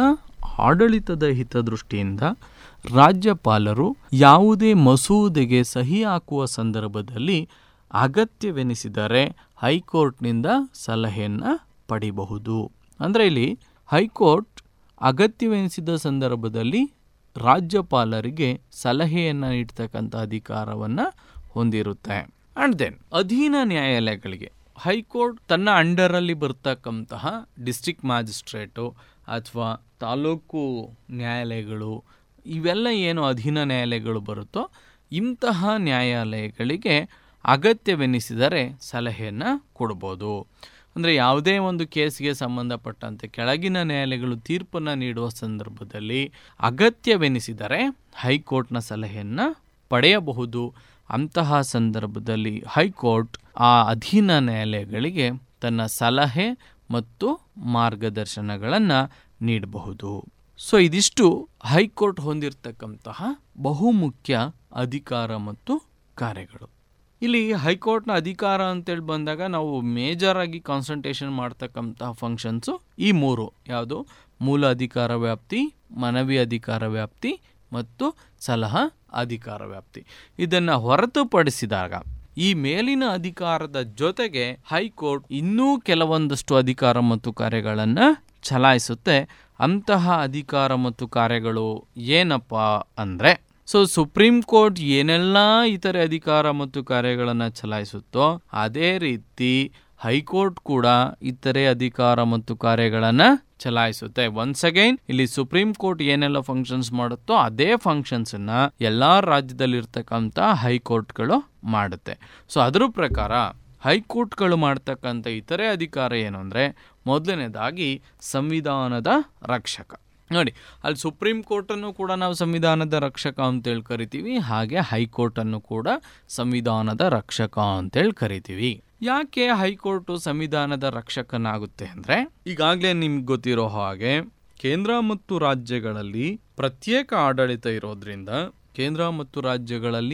ಆಡಳಿತದ ಹಿತದೃಷ್ಟಿಯಿಂದ ರಾಜ್ಯಪಾಲರು ಯಾವುದೇ ಮಸೂದೆಗೆ ಸಹಿ ಹಾಕುವ ಸಂದರ್ಭದಲ್ಲಿ ಅಗತ್ಯವೆನಿಸಿದರೆ ಹೈಕೋರ್ಟ್ನಿಂದ ಸಲಹೆಯನ್ನು ಪಡಿಬಹುದು. ಅಂದರೆ ಇಲ್ಲಿ ಹೈಕೋರ್ಟ್ ಅಗತ್ಯವೆನಿಸಿದ ಸಂದರ್ಭದಲ್ಲಿ ರಾಜ್ಯಪಾಲರಿಗೆ ಸಲಹೆಯನ್ನು ನೀಡ್ತಕ್ಕಂಥ ಅಧಿಕಾರವನ್ನು ಹೊಂದಿರುತ್ತೆ. ಆ್ಯಂಡ್ ದೆನ್ ಅಧೀನ ನ್ಯಾಯಾಲಯಗಳಿಗೆ ಹೈಕೋರ್ಟ್ ತನ್ನ ಅಂಡರಲ್ಲಿ ಬರ್ತಕ್ಕಂತಹ ಡಿಸ್ಟ್ರಿಕ್ಟ್ ಮ್ಯಾಜಿಸ್ಟ್ರೇಟು ಅಥವಾ ತಾಲೂಕು ನ್ಯಾಯಾಲಯಗಳು, ಇವೆಲ್ಲ ಏನು ಅಧೀನ ನ್ಯಾಯಾಲಯಗಳು ಬರುತ್ತೋ ಇಂತಹ ನ್ಯಾಯಾಲಯಗಳಿಗೆ ಅಗತ್ಯವೆನಿಸಿದರೆ ಸಲಹೆಯನ್ನು ಕೊಡ್ಬೋದು. ಅಂದರೆ ಯಾವುದೇ ಒಂದು ಕೇಸ್ಗೆ ಸಂಬಂಧಪಟ್ಟಂತೆ ಕೆಳಗಿನ ನ್ಯಾಯಾಲಯಗಳು ತೀರ್ಪನ್ನು ನೀಡುವ ಸಂದರ್ಭದಲ್ಲಿ ಅಗತ್ಯವೆನಿಸಿದರೆ ಹೈಕೋರ್ಟ್ನ ಸಲಹೆಯನ್ನು ಪಡೆಯಬಹುದು. ಅಂತಹ ಸಂದರ್ಭದಲ್ಲಿ ಹೈಕೋರ್ಟ್ ಆ ಅಧೀನ ನ್ಯಾಯಾಲಯಗಳಿಗೆ ತನ್ನ ಸಲಹೆ ಮತ್ತು ಮಾರ್ಗದರ್ಶನಗಳನ್ನು ನೀಡಬಹುದು. ಸೊ ಇದಿಷ್ಟು ಹೈಕೋರ್ಟ್ ಹೊಂದಿರತಕ್ಕಂತಹ ಬಹುಮುಖ್ಯ ಅಧಿಕಾರ ಮತ್ತು ಕಾರ್ಯಗಳು. ಇಲ್ಲಿ ಹೈಕೋರ್ಟ್ನ ಅಧಿಕಾರ ಅಂತೇಳಿ ಬಂದಾಗ ನಾವು ಮೇಜರ್ ಆಗಿ ಕಾನ್ಸಂಟ್ರೇಷನ್ ಮಾಡ್ತಕ್ಕಂತಹ ಫಂಕ್ಷನ್ಸು ಈ ಮೂರು, ಯಾವುದು ಮೂಲ ಅಧಿಕಾರ ವ್ಯಾಪ್ತಿ, ಮನವಿ ಅಧಿಕಾರ ವ್ಯಾಪ್ತಿ ಮತ್ತು ಸಲಹಾ ಅಧಿಕಾರ ವ್ಯಾಪ್ತಿ. ಇದನ್ನು ಹೊರತುಪಡಿಸಿದಾಗ ಈ ಮೇಲಿನ ಅಧಿಕಾರದ ಜೊತೆಗೆ ಹೈಕೋರ್ಟ್ ಇನ್ನೂ ಕೆಲವೊಂದಷ್ಟು ಅಧಿಕಾರ ಮತ್ತು ಕಾರ್ಯಗಳನ್ನು ಚಲಾಯಿಸುತ್ತೆ. ಅಂತಹ ಅಧಿಕಾರ ಮತ್ತು ಕಾರ್ಯಗಳು ಏನಪ್ಪ ಅಂದರೆ, ಸೊ ಸುಪ್ರೀಂ ಕೋರ್ಟ್ ಏನೆಲ್ಲ ಇತರೆ ಅಧಿಕಾರ ಮತ್ತು ಕಾರ್ಯಗಳನ್ನು ಚಲಾಯಿಸುತ್ತೋ ಅದೇ ರೀತಿ ಹೈಕೋರ್ಟ್ ಕೂಡ ಇತರೆ ಅಧಿಕಾರ ಮತ್ತು ಕಾರ್ಯಗಳನ್ನು ಚಲಾಯಿಸುತ್ತೆ. ಒನ್ಸ್ ಅಗೈನ್ ಇಲ್ಲಿ ಸುಪ್ರೀಂ ಕೋರ್ಟ್ ಏನೆಲ್ಲ ಫಂಕ್ಷನ್ಸ್ ಮಾಡುತ್ತೋ ಅದೇ ಫಂಕ್ಷನ್ಸ್ ಅನ್ನ ಎಲ್ಲಾ ರಾಜ್ಯದಲ್ಲಿರ್ತಕ್ಕಂಥ ಹೈಕೋರ್ಟ್ಗಳು ಮಾಡುತ್ತೆ. ಸೊ ಅದರ ಪ್ರಕಾರ ಹೈಕೋರ್ಟ್ಗಳು ಮಾಡ್ತಕ್ಕಂಥ ಇತರೆ ಅಧಿಕಾರ ಏನು ಅಂದರೆ, ಮೊದಲನೇದಾಗಿ ಸಂವಿಧಾನದ ರಕ್ಷಕ. ನೋಡಿ, ಅಲ್ಲಿ ಸುಪ್ರೀಂ ಕೋರ್ಟನ್ನು ಕೂಡ ನಾವು ಸಂವಿಧಾನದ ರಕ್ಷಕ ಅಂತೇಳಿ ಕರಿತೀವಿ, ಹಾಗೆ ಹೈಕೋರ್ಟನ್ನು ಕೂಡ ಸಂವಿಧಾನದ ರಕ್ಷಕ ಅಂತೇಳಿ ಕರಿತೀವಿ. ಯಾಕೆ ಹೈಕೋರ್ಟು ಸಂವಿಧಾನದ ರಕ್ಷಕನಾಗುತ್ತೆ ಅಂದರೆ, ಈಗಾಗಲೇ ನಿಮ್ಗೆ ಗೊತ್ತಿರೋ ಹಾಗೆ ಕೇಂದ್ರ ಮತ್ತು ರಾಜ್ಯಗಳಲ್ಲಿ ಪ್ರತ್ಯೇಕ ಆಡಳಿತ ಇರೋದ್ರಿಂದ ಕೇಂದ್ರ ಮತ್ತು ರಾಜ್ಯಗಳಲ್ಲಿ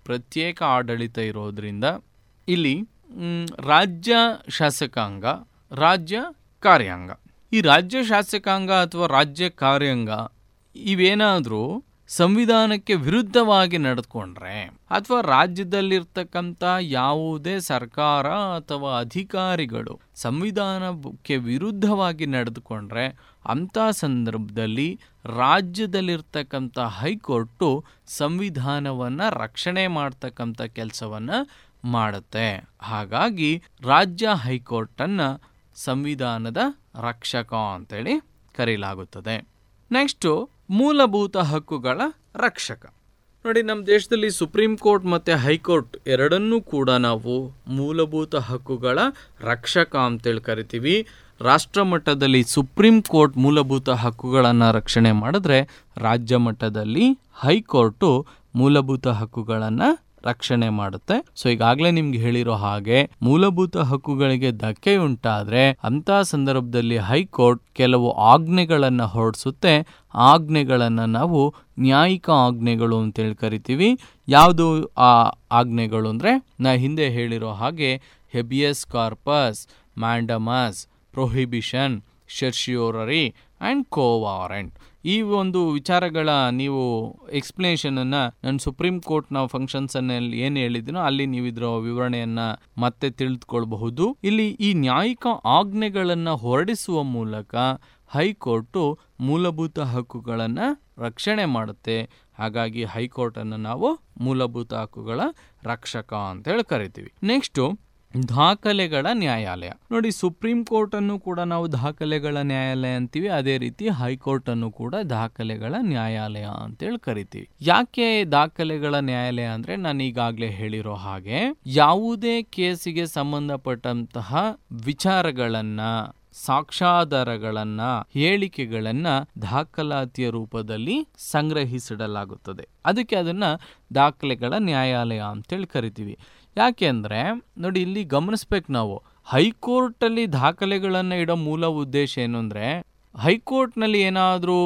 ಪ್ರತ್ಯೇಕ ಆಡಳಿತ ಇರೋದ್ರಿಂದ ಇಲ್ಲಿ ರಾಜ್ಯ ಶಾಸಕಾಂಗ, ರಾಜ್ಯ ಕಾರ್ಯಾಂಗ. ಈ ರಾಜ್ಯ ಶಾಸಕಾಂಗ ಅಥವಾ ರಾಜ್ಯ ಕಾರ್ಯಾಂಗ ಇವೇನಾದರೂ ಸಂವಿಧಾನಕ್ಕೆ ವಿರುದ್ಧವಾಗಿ ನಡೆದುಕೊಂಡ್ರೆ ಅಥವಾ ರಾಜ್ಯದಲ್ಲಿರ್ತಕ್ಕಂಥ ಯಾವುದೇ ಸರ್ಕಾರ ಅಥವಾ ಅಧಿಕಾರಿಗಳು ಸಂವಿಧಾನಕ್ಕೆ ವಿರುದ್ಧವಾಗಿ ನಡೆದುಕೊಂಡ್ರೆ ಅಂಥ ಸಂದರ್ಭದಲ್ಲಿ ರಾಜ್ಯದಲ್ಲಿರ್ತಕ್ಕಂಥ ಹೈಕೋರ್ಟು ಸಂವಿಧಾನವನ್ನು ರಕ್ಷಣೆ ಮಾಡ್ತಕ್ಕಂಥ ಕೆಲಸವನ್ನು ಮಾಡುತ್ತೆ. ಹಾಗಾಗಿ ರಾಜ್ಯ ಹೈಕೋರ್ಟನ್ನು ಸಂವಿಧಾನದ ರಕ್ಷಕ ಅಂತೇಳಿ ಕರೆಯಲಾಗುತ್ತದೆ. ನೆಕ್ಸ್ಟು ಮೂಲಭೂತ ಹಕ್ಕುಗಳ ರಕ್ಷಕ. ನೋಡಿ, ನಮ್ಮ ದೇಶದಲ್ಲಿ ಸುಪ್ರೀಂ ಕೋರ್ಟ್ ಮತ್ತು ಹೈಕೋರ್ಟ್ ಎರಡನ್ನೂ ಕೂಡ ನಾವು ಮೂಲಭೂತ ಹಕ್ಕುಗಳ ರಕ್ಷಕ ಅಂತೇಳಿ ಕರಿತೀವಿ. ರಾಷ್ಟ್ರ ಮಟ್ಟದಲ್ಲಿ ಸುಪ್ರೀಂ ಕೋರ್ಟ್ ಮೂಲಭೂತ ಹಕ್ಕುಗಳನ್ನು ರಕ್ಷಣೆ ಮಾಡಿದ್ರೆ ರಾಜ್ಯ ಮಟ್ಟದಲ್ಲಿ ಹೈಕೋರ್ಟು ಮೂಲಭೂತ ಹಕ್ಕುಗಳನ್ನು ರಕ್ಷಣೆ ಮಾಡುತ್ತೆ. ಸೊ ಈಗಾಗಲೇ ನಿಮ್ಗೆ ಹೇಳಿರೋ ಹಾಗೆ ಮೂಲಭೂತ ಹಕ್ಕುಗಳಿಗೆ ಧಕ್ಕೆ ಉಂಟಾದ್ರೆ ಅಂತ ಸಂದರ್ಭದಲ್ಲಿ ಹೈಕೋರ್ಟ್ ಕೆಲವು ಆಜ್ಞೆಗಳನ್ನು ಹೊರಡಿಸುತ್ತೆ. ಆಜ್ಞೆಗಳನ್ನು ನಾವು ನ್ಯಾಯಿಕ ಆಜ್ಞೆಗಳು ಅಂತೇಳಿ ಕರಿತೀವಿ. ಯಾವುದು ಆ ಆಜ್ಞೆಗಳು ಅಂದರೆ ನಾ ಹಿಂದೆ ಹೇಳಿರೋ ಹಾಗೆ habeas corpus, mandamus, prohibition, certiorari and quo warranto. ಈ ಒಂದು ವಿಚಾರಗಳ ನೀವು ಎಕ್ಸ್ಪ್ಲನೇಷನನ್ನು ನಾನು ಸುಪ್ರೀಂ ಕೋರ್ಟ್ನ ಫಂಕ್ಷನ್ಸನ್ನಲ್ಲಿ ಏನು ಹೇಳಿದ್ದೀನೋ ಅಲ್ಲಿ ನೀವು ಇದರ ವಿವರಣೆಯನ್ನು ಮತ್ತೆ ತಿಳಿದುಕೊಳ್ಬಹುದು. ಇಲ್ಲಿ ಈ ನ್ಯಾಯಿಕ ಆಜ್ಞೆಗಳನ್ನು ಹೊರಡಿಸುವ ಮೂಲಕ ಹೈಕೋರ್ಟು ಮೂಲಭೂತ ಹಕ್ಕುಗಳನ್ನು ರಕ್ಷಣೆ ಮಾಡುತ್ತೆ. ಹಾಗಾಗಿ ಹೈಕೋರ್ಟನ್ನು ನಾವು ಮೂಲಭೂತ ಹಕ್ಕುಗಳ ರಕ್ಷಕ ಅಂತ ಹೇಳಿ ಕರಿತೀವಿ. ನೆಕ್ಸ್ಟು ದಾಖಲೆಗಳ ನ್ಯಾಯಾಲಯ. ನೋಡಿ, ಸುಪ್ರೀಂ ಕೋರ್ಟ್ ಅನ್ನು ಕೂಡ ನಾವು ದಾಖಲೆಗಳ ನ್ಯಾಯಾಲಯ ಅಂತೀವಿ. ಅದೇ ರೀತಿ ಹೈಕೋರ್ಟ್ ಅನ್ನು ಕೂಡ ದಾಖಲೆಗಳ ನ್ಯಾಯಾಲಯ ಅಂತೇಳಿ ಕರಿತೀವಿ. ಯಾಕೆ ದಾಖಲೆಗಳ ನ್ಯಾಯಾಲಯ ಅಂದ್ರೆ ನಾನು ಈಗಾಗಲೇ ಹೇಳಿರೋ ಹಾಗೆ ಯಾವುದೇ ಕೇಸಿಗೆ ಸಂಬಂಧಪಟ್ಟಂತಹ ವಿಚಾರಗಳನ್ನ, ಸಾಕ್ಷ್ಯಾಧಾರಗಳನ್ನ, ಹೇಳಿಕೆಗಳನ್ನ ದಾಖಲಾತಿಯ ರೂಪದಲ್ಲಿ ಸಂಗ್ರಹಿಸಿಡಲಾಗುತ್ತದೆ. ಅದಕ್ಕೆ ಅದನ್ನ ದಾಖಲೆಗಳ ನ್ಯಾಯಾಲಯ ಅಂತೇಳಿ ಕರಿತೀವಿ. ಯಾಕೆ ಅಂದರೆ ನೋಡಿ, ಇಲ್ಲಿ ಗಮನಿಸ್ಬೇಕು ನಾವು, ಹೈಕೋರ್ಟಲ್ಲಿ ದಾಖಲೆಗಳನ್ನು ಇಡೋ ಮೂಲ ಉದ್ದೇಶ ಏನು ಅಂದರೆ ಹೈಕೋರ್ಟ್ನಲ್ಲಿ ಏನಾದರೂ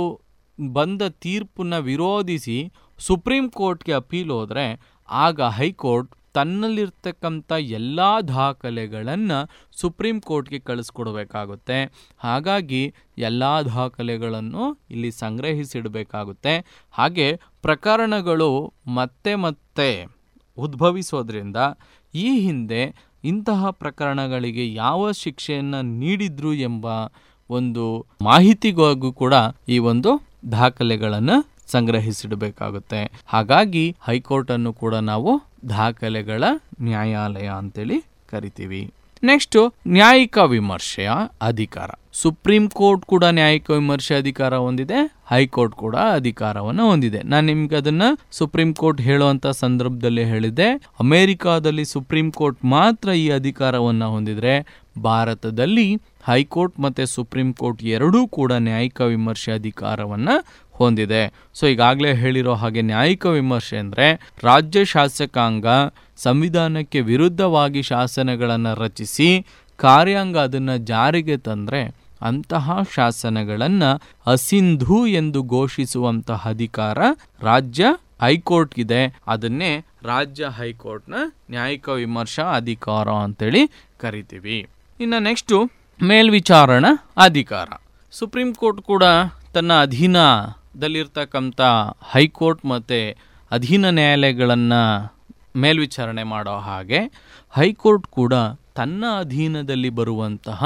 ಬಂದ ತೀರ್ಪನ್ನ ವಿರೋಧಿಸಿ ಸುಪ್ರೀಂ ಕೋರ್ಟ್ಗೆ ಅಪೀಲ್ ಹೋದರೆ ಆಗ ಹೈಕೋರ್ಟ್ ತನ್ನಲ್ಲಿರ್ತಕ್ಕಂಥ ಎಲ್ಲ ದಾಖಲೆಗಳನ್ನು ಸುಪ್ರೀಂ ಕೋರ್ಟ್ಗೆ ಕಳಿಸ್ಕೊಡ್ಬೇಕಾಗುತ್ತೆ. ಹಾಗಾಗಿ ಎಲ್ಲ ದಾಖಲೆಗಳನ್ನು ಇಲ್ಲಿ ಸಂಗ್ರಹಿಸಿಡಬೇಕಾಗುತ್ತೆ. ಹಾಗೆ ಪ್ರಕರಣಗಳು ಮತ್ತೆ ಮತ್ತೆ ಉದ್ಭವಿಸೋದ್ರಿಂದ ಈ ಹಿಂದೆ ಇಂತಹ ಪ್ರಕರಣಗಳಿಗೆ ಯಾವ ಶಿಕ್ಷೆಯನ್ನು ನೀಡಿದ್ರು ಎಂಬ ಒಂದು ಮಾಹಿತಿಗೂ ಕೂಡ ಈ ಒಂದು ದಾಖಲೆಗಳನ್ನು ಸಂಗ್ರಹಿಸಿಡಬೇಕಾಗುತ್ತೆ. ಹಾಗಾಗಿ ಹೈಕೋರ್ಟ್ ಅನ್ನು ಕೂಡ ನಾವು ದಾಖಲೆಗಳ ನ್ಯಾಯಾಲಯ ಅಂತೇಳಿ ಕರಿತೀವಿ. ನೆಕ್ಸ್ಟ್, ನ್ಯಾಯಿಕ ವಿಮರ್ಶೆಯ ಅಧಿಕಾರ. ಸುಪ್ರೀಂ ಕೋರ್ಟ್ ಕೂಡ ನ್ಯಾಯಿಕ ವಿಮರ್ಶೆ ಅಧಿಕಾರ ಹೊಂದಿದೆ, ಹೈಕೋರ್ಟ್ ಕೂಡ ಅಧಿಕಾರವನ್ನು ಹೊಂದಿದೆ. ನಾನು ನಿಮ್ಗೆ ಅದನ್ನ ಸುಪ್ರೀಂ ಕೋರ್ಟ್ ಹೇಳುವಂತ ಸಂದರ್ಭದಲ್ಲಿ ಹೇಳಿದ್ದೆ. ಅಮೆರಿಕಾದಲ್ಲಿ ಸುಪ್ರೀಂ ಕೋರ್ಟ್ ಮಾತ್ರ ಈ ಅಧಿಕಾರವನ್ನ ಹೊಂದಿದ್ರೆ ಭಾರತದಲ್ಲಿ ಹೈಕೋರ್ಟ್ ಮತ್ತೆ ಸುಪ್ರೀಂ ಕೋರ್ಟ್ ಎರಡೂ ಕೂಡ ನ್ಯಾಯಿಕ ವಿಮರ್ಶೆ ಅಧಿಕಾರವನ್ನ ಹೊಂದಿದೆ. ಸೊ ಈಗಾಗಲೇ ಹೇಳಿರೋ ಹಾಗೆ ನ್ಯಾಯಿಕ ವಿಮರ್ಶೆ ಅಂದರೆ ರಾಜ್ಯ ಶಾಸಕಾಂಗ ಸಂವಿಧಾನಕ್ಕೆ ವಿರುದ್ಧವಾಗಿ ಶಾಸನಗಳನ್ನು ರಚಿಸಿ ಕಾರ್ಯಾಂಗ ಅದನ್ನು ಜಾರಿಗೆ ತಂದರೆ ಅಂತಹ ಶಾಸನಗಳನ್ನು ಅಸಿಂಧು ಎಂದು ಘೋಷಿಸುವಂತಹ ಅಧಿಕಾರ ರಾಜ್ಯ ಹೈಕೋರ್ಟ್ಗಿದೆ. ಅದನ್ನೇ ರಾಜ್ಯ ಹೈಕೋರ್ಟ್ನ ನ್ಯಾಯಿಕ ವಿಮರ್ಶಾ ಅಧಿಕಾರ ಅಂತೇಳಿ ಕರಿತೀವಿ. ಇನ್ನು ನೆಕ್ಸ್ಟು ಮೇಲ್ವಿಚಾರಣಾ ಅಧಿಕಾರ. ಸುಪ್ರೀಂ ಕೋರ್ಟ್ ಕೂಡ ತನ್ನ ಅಧೀನದಲ್ಲಿರ್ತಕ್ಕಂಥ ಹೈಕೋರ್ಟ್ ಮತ್ತು ಅಧೀನ ನ್ಯಾಯಾಲಯಗಳನ್ನು ಮೇಲ್ವಿಚಾರಣೆ ಮಾಡೋ ಹಾಗೆ ಹೈಕೋರ್ಟ್ ಕೂಡ ತನ್ನ ಅಧೀನದಲ್ಲಿ ಬರುವಂತಹ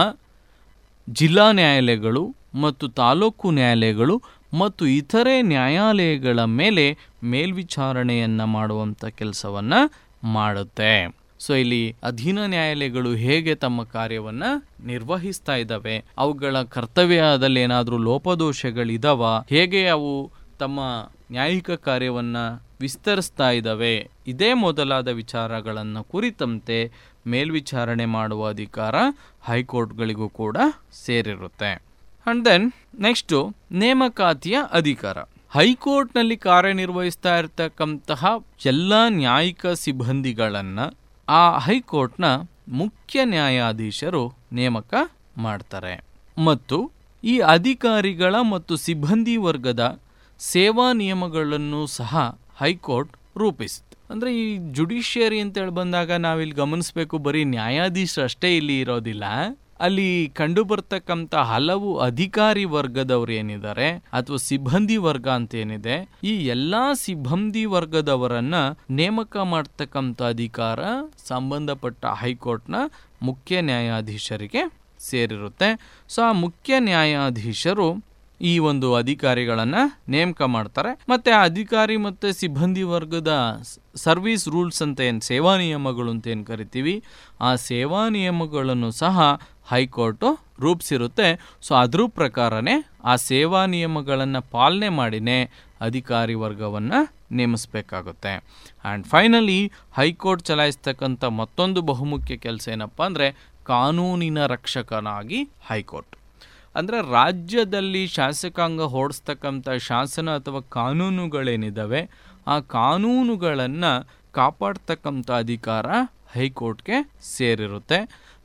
ಜಿಲ್ಲಾ ನ್ಯಾಯಾಲಯಗಳು ಮತ್ತು ತಾಲೂಕು ನ್ಯಾಯಾಲಯಗಳು ಮತ್ತು ಇತರೆ ನ್ಯಾಯಾಲಯಗಳ ಮೇಲೆ ಮೇಲ್ವಿಚಾರಣೆಯನ್ನು ಮಾಡುವಂಥ ಕೆಲಸವನ್ನು ಮಾಡುತ್ತೆ. ಸೊ ಇಲ್ಲಿ ಅಧೀನ ನ್ಯಾಯಾಲಯಗಳು ಹೇಗೆ ತಮ್ಮ ಕಾರ್ಯವನ್ನು ನಿರ್ವಹಿಸ್ತಾ ಇದ್ದಾವೆ, ಅವುಗಳ ಕರ್ತವ್ಯದಲ್ಲಿ ಏನಾದರೂ ಲೋಪದೋಷಗಳಿದಾವ, ಹೇಗೆ ಅವು ತಮ್ಮ ನ್ಯಾಯಿಕ ಕಾರ್ಯವನ್ನು ವಿಸ್ತರಿಸ್ತಾ ಇದ್ದಾವೆ, ಇದೇ ಮೊದಲಾದ ವಿಚಾರಗಳನ್ನು ಕುರಿತಂತೆ ಮೇಲ್ವಿಚಾರಣೆ ಮಾಡುವ ಅಧಿಕಾರ ಹೈಕೋರ್ಟ್ಗಳಿಗೂ ಕೂಡ ಸೇರಿರುತ್ತೆ. ಅಂಡ್ ದೆನ್ ನೆಕ್ಸ್ಟು ನೇಮಕಾತಿಯ ಅಧಿಕಾರ. ಹೈಕೋರ್ಟ್ನಲ್ಲಿ ಕಾರ್ಯನಿರ್ವಹಿಸ್ತಾ ಇರತಕ್ಕಂತಹ ಎಲ್ಲ ನ್ಯಾಯಿಕ ಸಿಬ್ಬಂದಿಗಳನ್ನು ಆ ಹೈಕೋರ್ಟ್ನ ಮುಖ್ಯ ನ್ಯಾಯಾಧೀಶರು ನೇಮಕ ಮಾಡ್ತಾರೆ ಮತ್ತು ಈ ಅಧಿಕಾರಿಗಳ ಮತ್ತು ಸಿಬ್ಬಂದಿ ವರ್ಗದ ಸೇವಾ ನಿಯಮಗಳನ್ನು ಸಹ ಹೈಕೋರ್ಟ್ ರೂಪಿಸುತ್ತೆ. ಅಂದರೆ ಈ ಜುಡಿಷಿಯರಿ ಅಂತೇಳಿ ಬಂದಾಗ ನಾವಿಲ್ಲಿ ಗಮನಿಸಬೇಕು, ಬರೀ ನ್ಯಾಯಾಧೀಶರು ಅಷ್ಟೇ ಇಲ್ಲಿ ಇರೋದಿಲ್ಲ. ಅಲ್ಲಿ ಕಂಡು ಬರ್ತಕ್ಕಂಥ ಹಲವು ಅಧಿಕಾರಿ ವರ್ಗದವರು ಏನಿದ್ದಾರೆ ಅಥವಾ ಸಿಬ್ಬಂದಿ ವರ್ಗ ಅಂತ ಏನಿದೆ, ಈ ಎಲ್ಲಾ ಸಿಬ್ಬಂದಿ ವರ್ಗದವರನ್ನ ನೇಮಕ ಮಾಡ್ತಕ್ಕಂಥ ಅಧಿಕಾರ ಸಂಬಂಧಪಟ್ಟ ಹೈಕೋರ್ಟ್ನ ಮುಖ್ಯ ನ್ಯಾಯಾಧೀಶರಿಗೆ ಸೇರಿರುತ್ತೆ. ಸೊ ಆ ಮುಖ್ಯ ನ್ಯಾಯಾಧೀಶರು ಈ ಒಂದು ಅಧಿಕಾರಿಗಳನ್ನ ನೇಮಕ ಮಾಡ್ತಾರೆ. ಮತ್ತೆ ಆ ಅಧಿಕಾರಿ ಮತ್ತೆ ಸಿಬ್ಬಂದಿ ವರ್ಗದ ಸರ್ವಿಸ್ ರೂಲ್ಸ್ ಅಂತ ಏನು, ಸೇವಾ ನಿಯಮಗಳು ಅಂತ ಏನು ಕರಿತೀವಿ, ಆ ಸೇವಾ ನಿಯಮಗಳನ್ನು ಸಹ ಹೈಕೋರ್ಟು ರೂಪಿಸಿರುತ್ತೆ. ಸೊ ಅದ್ರ ಪ್ರಕಾರನೇ ಆ ಸೇವಾ ನಿಯಮಗಳನ್ನು ಪಾಲನೆ ಮಾಡಿನೇ ಅಧಿಕಾರಿ ವರ್ಗವನ್ನು ನೇಮಿಸಬೇಕಾಗುತ್ತೆ. ಆ್ಯಂಡ್ ಫೈನಲಿ ಹೈಕೋರ್ಟ್ ಚಲಾಯಿಸ್ತಕ್ಕಂಥ ಮತ್ತೊಂದು ಬಹುಮುಖ್ಯ ಕೆಲಸ ಏನಪ್ಪ ಅಂದರೆ ಕಾನೂನಿನ ರಕ್ಷಕನಾಗಿ ಹೈಕೋರ್ಟ್. ಅಂದರೆ ರಾಜ್ಯದಲ್ಲಿ ಶಾಸಕಾಂಗ ಹೊರಡಿಸ್ತಕ್ಕಂಥ ಶಾಸನ ಅಥವಾ ಕಾನೂನುಗಳೇನಿದ್ದಾವೆ ಆ ಕಾನೂನುಗಳನ್ನು ಕಾಪಾಡ್ತಕ್ಕಂಥ ಅಧಿಕಾರ ಹೈಕೋರ್ಟ್ಗೆ ಸೇರಿರುತ್ತೆ.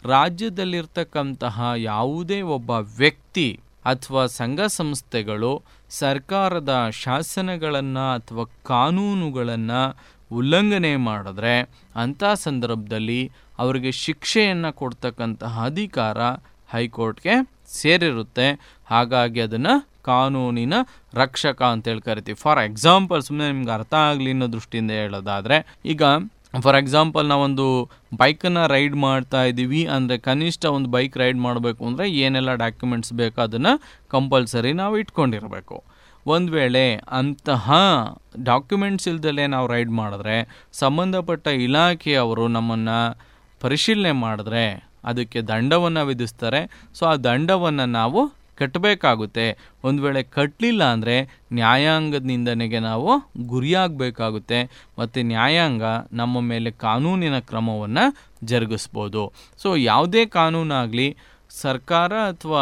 ರಾಜ್ಯದಲ್ಲಿರ್ತಕ್ಕಂತಹ ಯಾವುದೇ ಒಬ್ಬ ವ್ಯಕ್ತಿ ಅಥವಾ ಸಂಘ ಸಂಸ್ಥೆಗಳು ಸರ್ಕಾರದ ಶಾಸನಗಳನ್ನು ಅಥವಾ ಕಾನೂನುಗಳನ್ನು ಉಲ್ಲಂಘನೆ ಮಾಡಿದ್ರೆ ಅಂಥ ಸಂದರ್ಭದಲ್ಲಿ ಅವರಿಗೆ ಶಿಕ್ಷೆಯನ್ನು ಕೊಡ್ತಕ್ಕಂತಹ ಅಧಿಕಾರ ಹೈಕೋರ್ಟ್ಗೆ ಸೇರಿರುತ್ತೆ. ಹಾಗಾಗಿ ಅದನ್ನು ಕಾನೂನಿನ ರಕ್ಷಕ ಅಂತೇಳಿ ಕರಿತೀವಿ. ಫಾರ್ ಎಕ್ಸಾಂಪಲ್, ಸುಮ್ಮನೆ ನಿಮ್ಗೆ ಅರ್ಥ ಆಗಲಿ ಅನ್ನೋ ದೃಷ್ಟಿಯಿಂದ ಹೇಳೋದಾದರೆ, ಈಗ ಫಾರ್ ಎಕ್ಸಾಂಪಲ್ ನಾವೊಂದು ಬೈಕನ್ನು ರೈಡ್ ಮಾಡ್ತಾ ಇದ್ದೀವಿ ಅಂದರೆ ಕನಿಷ್ಠ ಒಂದು ಬೈಕ್ ರೈಡ್ ಮಾಡಬೇಕು ಅಂದರೆ ಏನೆಲ್ಲ ಡಾಕ್ಯುಮೆಂಟ್ಸ್ ಬೇಕೋ ಅದನ್ನು ಕಂಪಲ್ಸರಿ ನಾವು ಇಟ್ಕೊಂಡಿರಬೇಕು. ಒಂದು ವೇಳೆ ಅಂತಹ ಡಾಕ್ಯುಮೆಂಟ್ಸ್ ಇಲ್ದಲೇ ನಾವು ರೈಡ್ ಮಾಡಿದ್ರೆ ಸಂಬಂಧಪಟ್ಟ ಇಲಾಖೆಯವರು ನಮ್ಮನ್ನು ಪರಿಶೀಲನೆ ಮಾಡಿದ್ರೆ ಅದಕ್ಕೆ ದಂಡವನ್ನು ವಿಧಿಸ್ತಾರೆ. ಸೊ ಆ ದಂಡವನ್ನು ನಾವು ಕಟ್ಟಬೇಕಾಗುತ್ತೆ. ಒಂದು ವೇಳೆ ಕಟ್ಟಲಿಲ್ಲ ಅಂದರೆ ನ್ಯಾಯಾಂಗದ ನಿಂದನೆಗೆ ನಾವು ಗುರಿಯಾಗಬೇಕಾಗುತ್ತೆ ಮತ್ತು ನ್ಯಾಯಾಂಗ ನಮ್ಮ ಮೇಲೆ ಕಾನೂನಿನ ಕ್ರಮವನ್ನು ಜರುಗಿಸ್ಬೋದು. ಸೊ ಯಾವುದೇ ಕಾನೂನಾಗಲಿ ಸರ್ಕಾರ ಅಥವಾ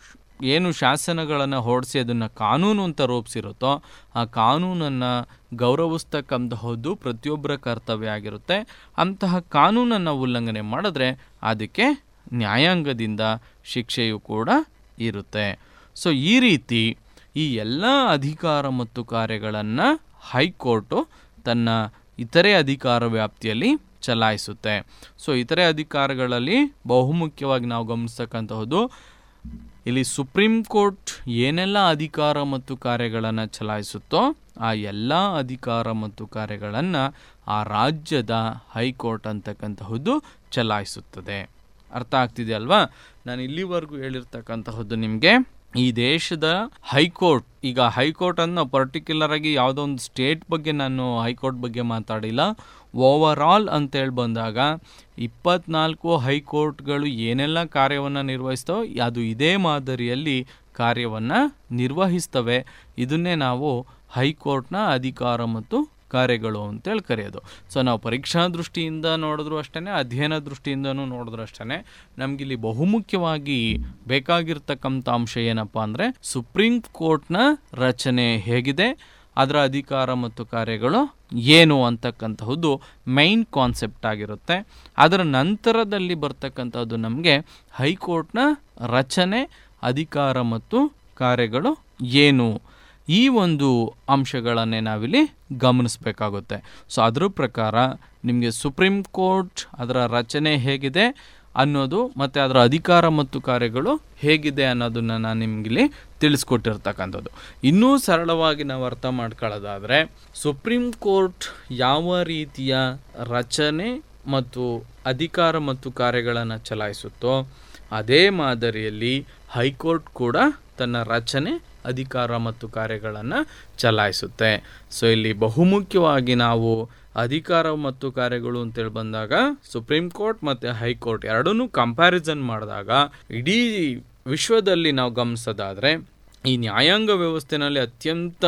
ಏನು ಶಾಸನಗಳನ್ನು ಹೊರಡಿಸಿ ಅದನ್ನು ಕಾನೂನು ಅಂತ ರೂಪಿಸಿರುತ್ತೋ ಆ ಕಾನೂನನ್ನು ಗೌರವಿಸ್ತಕ್ಕಂತಹದ್ದು ಪ್ರತಿಯೊಬ್ಬರ ಕರ್ತವ್ಯ ಆಗಿರುತ್ತೆ. ಅಂತಹ ಕಾನೂನನ್ನು ಉಲ್ಲಂಘನೆ ಮಾಡಿದ್ರೆ ಅದಕ್ಕೆ ನ್ಯಾಯಾಂಗದಿಂದ ಶಿಕ್ಷೆಯೂ ಕೂಡ ಇರುತ್ತೆ. ಸೊ ಈ ರೀತಿ ಈ ಎಲ್ಲ ಅಧಿಕಾರ ಮತ್ತು ಕಾರ್ಯಗಳನ್ನು ಹೈಕೋರ್ಟು ತನ್ನ ಇತರೆ ಅಧಿಕಾರ ವ್ಯಾಪ್ತಿಯಲ್ಲಿ ಚಲಾಯಿಸುತ್ತೆ. ಸೊ ಇತರೆ ಅಧಿಕಾರಗಳಲ್ಲಿ ಬಹುಮುಖ್ಯವಾಗಿ ನಾವು ಗಮನಿಸ್ತಕ್ಕಂತಹದ್ದು, ಇಲ್ಲಿ ಸುಪ್ರೀಂ ಕೋರ್ಟ್ ಏನೆಲ್ಲ ಅಧಿಕಾರ ಮತ್ತು ಕಾರ್ಯಗಳನ್ನು ಚಲಾಯಿಸುತ್ತೋ ಆ ಎಲ್ಲ ಅಧಿಕಾರ ಮತ್ತು ಕಾರ್ಯಗಳನ್ನು ಆ ರಾಜ್ಯದ ಹೈಕೋರ್ಟ್ ಅಂತಕ್ಕಂತಹದ್ದು ಚಲಾಯಿಸುತ್ತದೆ. ಅರ್ಥ ಆಗ್ತಿದೆ ಅಲ್ವಾ? ನಾನು ಇಲ್ಲಿವರೆಗೂ ಹೇಳಿರ್ತಕ್ಕಂತಹದ್ದು ನಿಮಗೆ ಈ ದೇಶದ ಹೈಕೋರ್ಟ್. ಈಗ ಹೈಕೋರ್ಟ್ ಅನ್ನು ಪರ್ಟಿಕ್ಯುಲರ್ ಆಗಿ ಯಾವುದೋ ಒಂದು ಸ್ಟೇಟ್ ಬಗ್ಗೆ ನಾನು ಹೈಕೋರ್ಟ್ ಬಗ್ಗೆ ಮಾತಾಡಿಲ್ಲ. ಓವರ್ ಆಲ್ ಅಂತೇಳಿ ಬಂದಾಗ ಇಪ್ಪತ್ನಾಲ್ಕು ಹೈಕೋರ್ಟ್ಗಳು ಏನೆಲ್ಲ ಕಾರ್ಯವನ್ನು ನಿರ್ವಹಿಸ್ತವೆ ಅದು ಇದೇ ಮಾದರಿಯಲ್ಲಿ ಕಾರ್ಯವನ್ನು ನಿರ್ವಹಿಸ್ತವೆ. ಇದನ್ನೇ ನಾವು ಹೈಕೋರ್ಟ್ನ ಅಧಿಕಾರ ಮತ್ತು ಕಾರ್ಯಗಳು ಅಂತೇಳಿ ಕರೆಯೋದು. ಸೊ ನಾವು ಪರೀಕ್ಷಾ ದೃಷ್ಟಿಯಿಂದ ನೋಡಿದ್ರು ಅಷ್ಟೇ, ಅಧ್ಯಯನ ದೃಷ್ಟಿಯಿಂದನೂ ನೋಡಿದ್ರು ಅಷ್ಟೇ, ನಮಗಿಲ್ಲಿ ಬಹುಮುಖ್ಯವಾಗಿ ಬೇಕಾಗಿರ್ತಕ್ಕಂಥ ಅಂಶ ಏನಪ್ಪ ಅಂದರೆ ಸುಪ್ರೀಂ ಕೋರ್ಟ್ನ ರಚನೆ ಹೇಗಿದೆ, ಅದರ ಅಧಿಕಾರ ಮತ್ತು ಕಾರ್ಯಗಳು ಏನು ಅಂತಕ್ಕಂತಹದ್ದು ಮೈನ್ ಕಾನ್ಸೆಪ್ಟ್ ಆಗಿರುತ್ತೆ. ಅದರ ನಂತರದಲ್ಲಿ ಬರ್ತಕ್ಕಂಥದ್ದು ನಮಗೆ ಹೈಕೋರ್ಟ್ನ ರಚನೆ, ಅಧಿಕಾರ ಮತ್ತು ಕಾರ್ಯಗಳು ಏನು, ಈ ಒಂದು ಅಂಶಗಳನ್ನೇ ನಾವಿಲ್ಲಿ ಗಮನಿಸಬೇಕಾಗುತ್ತೆ. ಸೊ ಅದರ ಪ್ರಕಾರ ನಿಮಗೆ ಸುಪ್ರೀಂ ಕೋರ್ಟ್ ಅದರ ರಚನೆ ಹೇಗಿದೆ ಅನ್ನೋದು ಮತ್ತು ಅದರ ಅಧಿಕಾರ ಮತ್ತು ಕಾರ್ಯಗಳು ಹೇಗಿದೆ ಅನ್ನೋದನ್ನು ನಾನು ನಿಮಗಿಲ್ಲಿ ತಿಳಿಸ್ಕೊಟ್ಟಿರ್ತಕ್ಕಂಥದ್ದು. ಇನ್ನೂ ಸರಳವಾಗಿ ನಾವು ಅರ್ಥ ಮಾಡ್ಕೊಳ್ಳೋದಾದರೆ ಸುಪ್ರೀಂ ಕೋರ್ಟ್ ಯಾವ ರೀತಿಯ ರಚನೆ ಮತ್ತು ಅಧಿಕಾರ ಮತ್ತು ಕಾರ್ಯಗಳನ್ನು ಚಲಾಯಿಸುತ್ತೋ ಅದೇ ಮಾದರಿಯಲ್ಲಿ ಹೈಕೋರ್ಟ್ ಕೂಡ ತನ್ನ ರಚನೆ, ಅಧಿಕಾರ ಮತ್ತು ಕಾರ್ಯಗಳನ್ನು ಚಲಾಯಿಸುತ್ತೆ. ಸೊ ಇಲ್ಲಿ ಬಹುಮುಖ್ಯವಾಗಿ ನಾವು ಅಧಿಕಾರ ಮತ್ತು ಕಾರ್ಯಗಳು ಅಂತೇಳಿ ಬಂದಾಗ ಸುಪ್ರೀಂ ಕೋರ್ಟ್ ಮತ್ತು ಹೈಕೋರ್ಟ್ ಎರಡನ್ನೂ ಕಂಪ್ಯಾರಿಸನ್ ಮಾಡಿದಾಗ ಇಡೀ ವಿಶ್ವದಲ್ಲಿ ನಾವು ಗಮನಿಸೋದಾದರೆ ಈ ನ್ಯಾಯಾಂಗ ವ್ಯವಸ್ಥೆಯಲ್ಲಿ ಅತ್ಯಂತ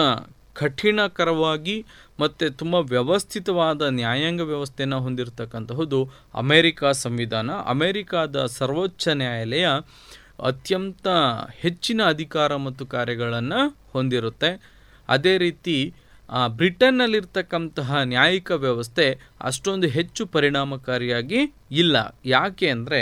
ಕಠಿಣಕರವಾಗಿ ಮತ್ತು ತುಂಬ ವ್ಯವಸ್ಥಿತವಾದ ನ್ಯಾಯಾಂಗ ವ್ಯವಸ್ಥೆಯನ್ನು ಹೊಂದಿರತಕ್ಕಂತಹದ್ದು ಅಮೆರಿಕ ಸಂವಿಧಾನ. ಅಮೆರಿಕಾದ ಸರ್ವೋಚ್ಚ ನ್ಯಾಯಾಲಯ ಅತ್ಯಂತ ಹೆಚ್ಚಿನ ಅಧಿಕಾರ ಮತ್ತು ಕಾರ್ಯಗಳನ್ನು ಹೊಂದಿರುತ್ತೆ. ಅದೇ ರೀತಿ ಬ್ರಿಟನ್ನಲ್ಲಿರ್ತಕ್ಕಂತಹ ನ್ಯಾಯಿಕ ವ್ಯವಸ್ಥೆ ಅಷ್ಟೊಂದು ಹೆಚ್ಚು ಪರಿಣಾಮಕಾರಿಯಾಗಿ ಇಲ್ಲ. ಯಾಕೆ ಅಂದರೆ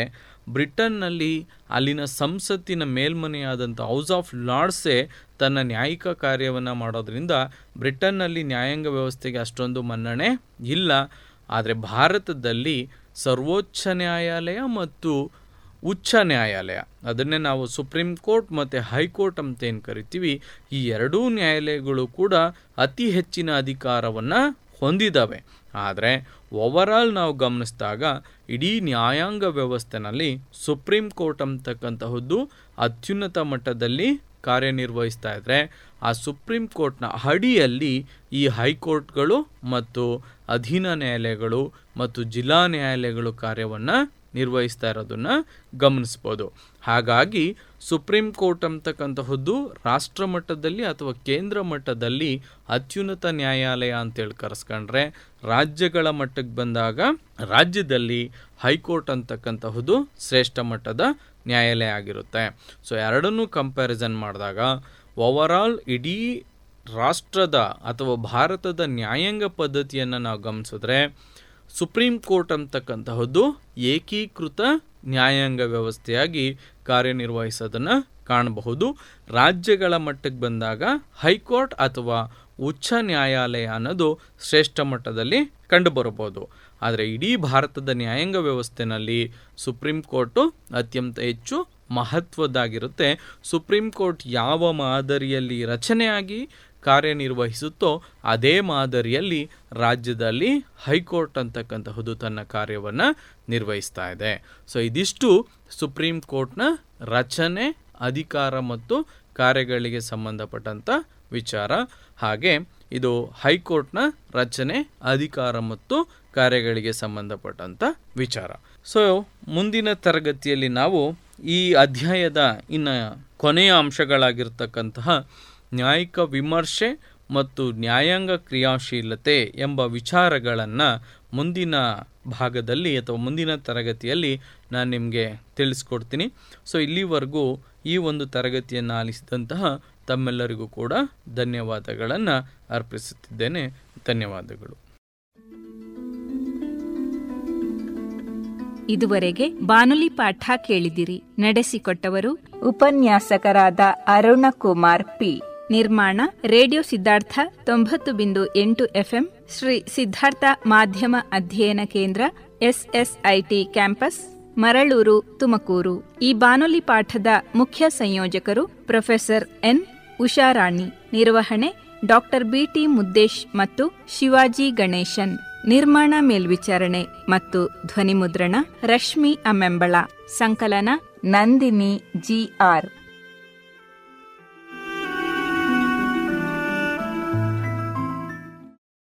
ಬ್ರಿಟನ್ನಲ್ಲಿ ಅಲ್ಲಿನ ಸಂಸತ್ತಿನ ಮೇಲ್ಮನೆಯಾದಂಥ ಹೌಸ್ ಆಫ್ ಲಾರ್ಡ್ಸೇ ತನ್ನ ನ್ಯಾಯಿಕ ಕಾರ್ಯವನ್ನು ಮಾಡೋದ್ರಿಂದ ಬ್ರಿಟನ್ನಲ್ಲಿ ನ್ಯಾಯಾಂಗ ವ್ಯವಸ್ಥೆಗೆ ಅಷ್ಟೊಂದು ಮನ್ನಣೆ ಇಲ್ಲ. ಆದರೆ ಭಾರತದಲ್ಲಿ ಸರ್ವೋಚ್ಚ ನ್ಯಾಯಾಲಯ ಮತ್ತು ಉಚ್ಚ ನ್ಯಾಯಾಲಯ, ಅದನ್ನೇ ನಾವು ಸುಪ್ರೀಂ ಕೋರ್ಟ್ ಮತ್ತು ಹೈಕೋರ್ಟ್ ಅಂತ ಏನು ಕರಿತೀವಿ, ಈ ಎರಡೂ ನ್ಯಾಯಾಲಯಗಳು ಕೂಡ ಅತಿ ಹೆಚ್ಚಿನ ಅಧಿಕಾರವನ್ನು ಹೊಂದಿದ್ದಾವೆ. ಆದರೆ ಓವರಾಲ್ ನಾವು ಗಮನಿಸಿದಾಗ ಇಡೀ ನ್ಯಾಯಾಂಗ ವ್ಯವಸ್ಥೆನಲ್ಲಿ ಸುಪ್ರೀಂ ಕೋರ್ಟ್ ಅಂತಕ್ಕಂತಹದ್ದು ಅತ್ಯುನ್ನತ ಮಟ್ಟದಲ್ಲಿ ಕಾರ್ಯನಿರ್ವಹಿಸ್ತಾ ಇದ್ದರೆ, ಆ ಸುಪ್ರೀಂ ಕೋರ್ಟ್ನ ಅಡಿಯಲ್ಲಿ ಈ ಹೈಕೋರ್ಟ್ಗಳು ಮತ್ತು ಅಧೀನ ನ್ಯಾಯಾಲಯಗಳು ಮತ್ತು ಜಿಲ್ಲಾ ನ್ಯಾಯಾಲಯಗಳು ಕಾರ್ಯವನ್ನು ನಿರ್ವಹಿಸ್ತಾ ಇರೋದನ್ನು ಗಮನಿಸ್ಬೋದು. ಹಾಗಾಗಿ ಸುಪ್ರೀಂ ಕೋರ್ಟ್ ಅಂತಕ್ಕಂತಹದ್ದು ರಾಷ್ಟ್ರ ಮಟ್ಟದಲ್ಲಿ ಅಥವಾ ಕೇಂದ್ರ ಮಟ್ಟದಲ್ಲಿ ಅತ್ಯುನ್ನತ ನ್ಯಾಯಾಲಯ ಅಂತೇಳಿ ಕರೆಸ್ಕೊಂಡ್ರೆ, ರಾಜ್ಯಗಳ ಮಟ್ಟಕ್ಕೆ ಬಂದಾಗ ರಾಜ್ಯದಲ್ಲಿ ಹೈಕೋರ್ಟ್ ಅಂತಕ್ಕಂತಹದ್ದು ಶ್ರೇಷ್ಠ ಮಟ್ಟದ ನ್ಯಾಯಾಲಯ ಆಗಿರುತ್ತೆ. ಸೊ ಎರಡನ್ನೂ ಕಂಪ್ಯಾರಿಸನ್ ಮಾಡಿದಾಗ ಓವರಾಲ್ ಇಡೀ ರಾಷ್ಟ್ರದ ಅಥವಾ ಭಾರತದ ನ್ಯಾಯಾಂಗ ಪದ್ಧತಿಯನ್ನು ನಾವು ಗಮನಿಸಿದ್ರೆ ಸುಪ್ರೀಂ ಕೋರ್ಟ್ ಅಂತಕ್ಕಂತಹದ್ದು ಏಕೀಕೃತ ನ್ಯಾಯಾಂಗ ವ್ಯವಸ್ಥೆಯಾಗಿ ಕಾರ್ಯನಿರ್ವಹಿಸೋದನ್ನು ಕಾಣಬಹುದು. ರಾಜ್ಯಗಳ ಮಟ್ಟಕ್ಕೆ ಬಂದಾಗ ಹೈಕೋರ್ಟ್ ಅಥವಾ ಉಚ್ಚ ನ್ಯಾಯಾಲಯ ಅನ್ನೋದು ಶ್ರೇಷ್ಠ ಮಟ್ಟದಲ್ಲಿ ಕಂಡುಬರಬಹುದು. ಆದರೆ ಇಡೀ ಭಾರತದ ನ್ಯಾಯಾಂಗ ವ್ಯವಸ್ಥೆಯಲ್ಲಿ ಸುಪ್ರೀಂ ಕೋರ್ಟು ಅತ್ಯಂತ ಹೆಚ್ಚು ಮಹತ್ವದ್ದಾಗಿರುತ್ತೆ. ಸುಪ್ರೀಂ ಕೋರ್ಟ್ ಯಾವ ಮಾದರಿಯಲ್ಲಿ ರಚನೆಯಾಗಿ ಕಾರ್ಯನಿರ್ವಹಿಸುತ್ತೋ ಅದೇ ಮಾದರಿಯಲ್ಲಿ ರಾಜ್ಯದಲ್ಲಿ ಹೈಕೋರ್ಟ್ ಅಂತಕ್ಕಂತಹದ್ದು ತನ್ನ ಕಾರ್ಯವನ್ನು ನಿರ್ವಹಿಸ್ತಾ ಇದೆ. ಸೊ ಇದಿಷ್ಟು ಸುಪ್ರೀಂ ಕೋರ್ಟ್ನ ರಚನೆ, ಅಧಿಕಾರ ಮತ್ತು ಕಾರ್ಯಗಳಿಗೆ ಸಂಬಂಧಪಟ್ಟಂಥ ವಿಚಾರ. ಹಾಗೆ ಇದು ಹೈಕೋರ್ಟ್ನ ರಚನೆ, ಅಧಿಕಾರ ಮತ್ತು ಕಾರ್ಯಗಳಿಗೆ ಸಂಬಂಧಪಟ್ಟಂಥ ವಿಚಾರ. ಸೊ ಮುಂದಿನ ತರಗತಿಯಲ್ಲಿ ನಾವು ಈ ಅಧ್ಯಾಯದ ಇನ್ನು ಕೊನೆಯ ಅಂಶಗಳಾಗಿರ್ತಕ್ಕಂತಹ ನ್ಯಾಯಿಕ ವಿಮರ್ಶೆ ಮತ್ತು ನ್ಯಾಯಾಂಗ ಕ್ರಿಯಾಶೀಲತೆ ಎಂಬ ವಿಚಾರಗಳನ್ನು ಮುಂದಿನ ಭಾಗದಲ್ಲಿ ಅಥವಾ ಮುಂದಿನ ತರಗತಿಯಲ್ಲಿ ನಾನು ನಿಮಗೆ ತಿಳಿಸ್ಕೊಡ್ತೀನಿ. ಸೊ ಇಲ್ಲಿವರೆಗೂ ಈ ಒಂದು ತರಗತಿಯನ್ನು ಆಲಿಸಿದಂತಹ ತಮ್ಮೆಲ್ಲರಿಗೂ ಕೂಡ ಧನ್ಯವಾದಗಳನ್ನು ಅರ್ಪಿಸುತ್ತಿದ್ದೇನೆ. ಧನ್ಯವಾದಗಳು. ಇದುವರೆಗೆ ಬಾನುಲಿ ಪಾಠ ಕೇಳಿದಿರಿ. ನಡೆಸಿಕೊಟ್ಟವರು ಉಪನ್ಯಾಸಕರಾದ ಅರುಣಕುಮಾರ್ ಪಿ. ನಿರ್ಮಾಣ ರೇಡಿಯೋ ಸಿದ್ಧಾರ್ಥ ತೊಂಬತ್ತು ಬಿಂದು ಎಂಟು ಎಫ್ಎಂ, ಶ್ರೀ ಸಿದ್ಧಾರ್ಥ ಮಾಧ್ಯಮ ಅಧ್ಯಯನ ಕೇಂದ್ರ, ಎಸ್ಎಸ್ಐಟಿ ಕ್ಯಾಂಪಸ್, ಮರಳೂರು, ತುಮಕೂರು. ಈ ಬಾನುಲಿ ಪಾಠದ ಮುಖ್ಯ ಸಂಯೋಜಕರು ಪ್ರೊಫೆಸರ್ ಎನ್ ಉಷಾರಾಣಿ. ನಿರ್ವಹಣೆ ಡಾಕ್ಟರ್ ಬಿಟಿ ಮುದ್ದೇಶ್ ಮತ್ತು ಶಿವಾಜಿ ಗಣೇಶನ್. ನಿರ್ಮಾಣ ಮೇಲ್ವಿಚಾರಣೆ ಮತ್ತು ಧ್ವನಿಮುದ್ರಣ ರಶ್ಮಿ ಅಮ್ಮೆಂಬಳ. ಸಂಕಲನ ನಂದಿನಿ ಜಿಆರ್.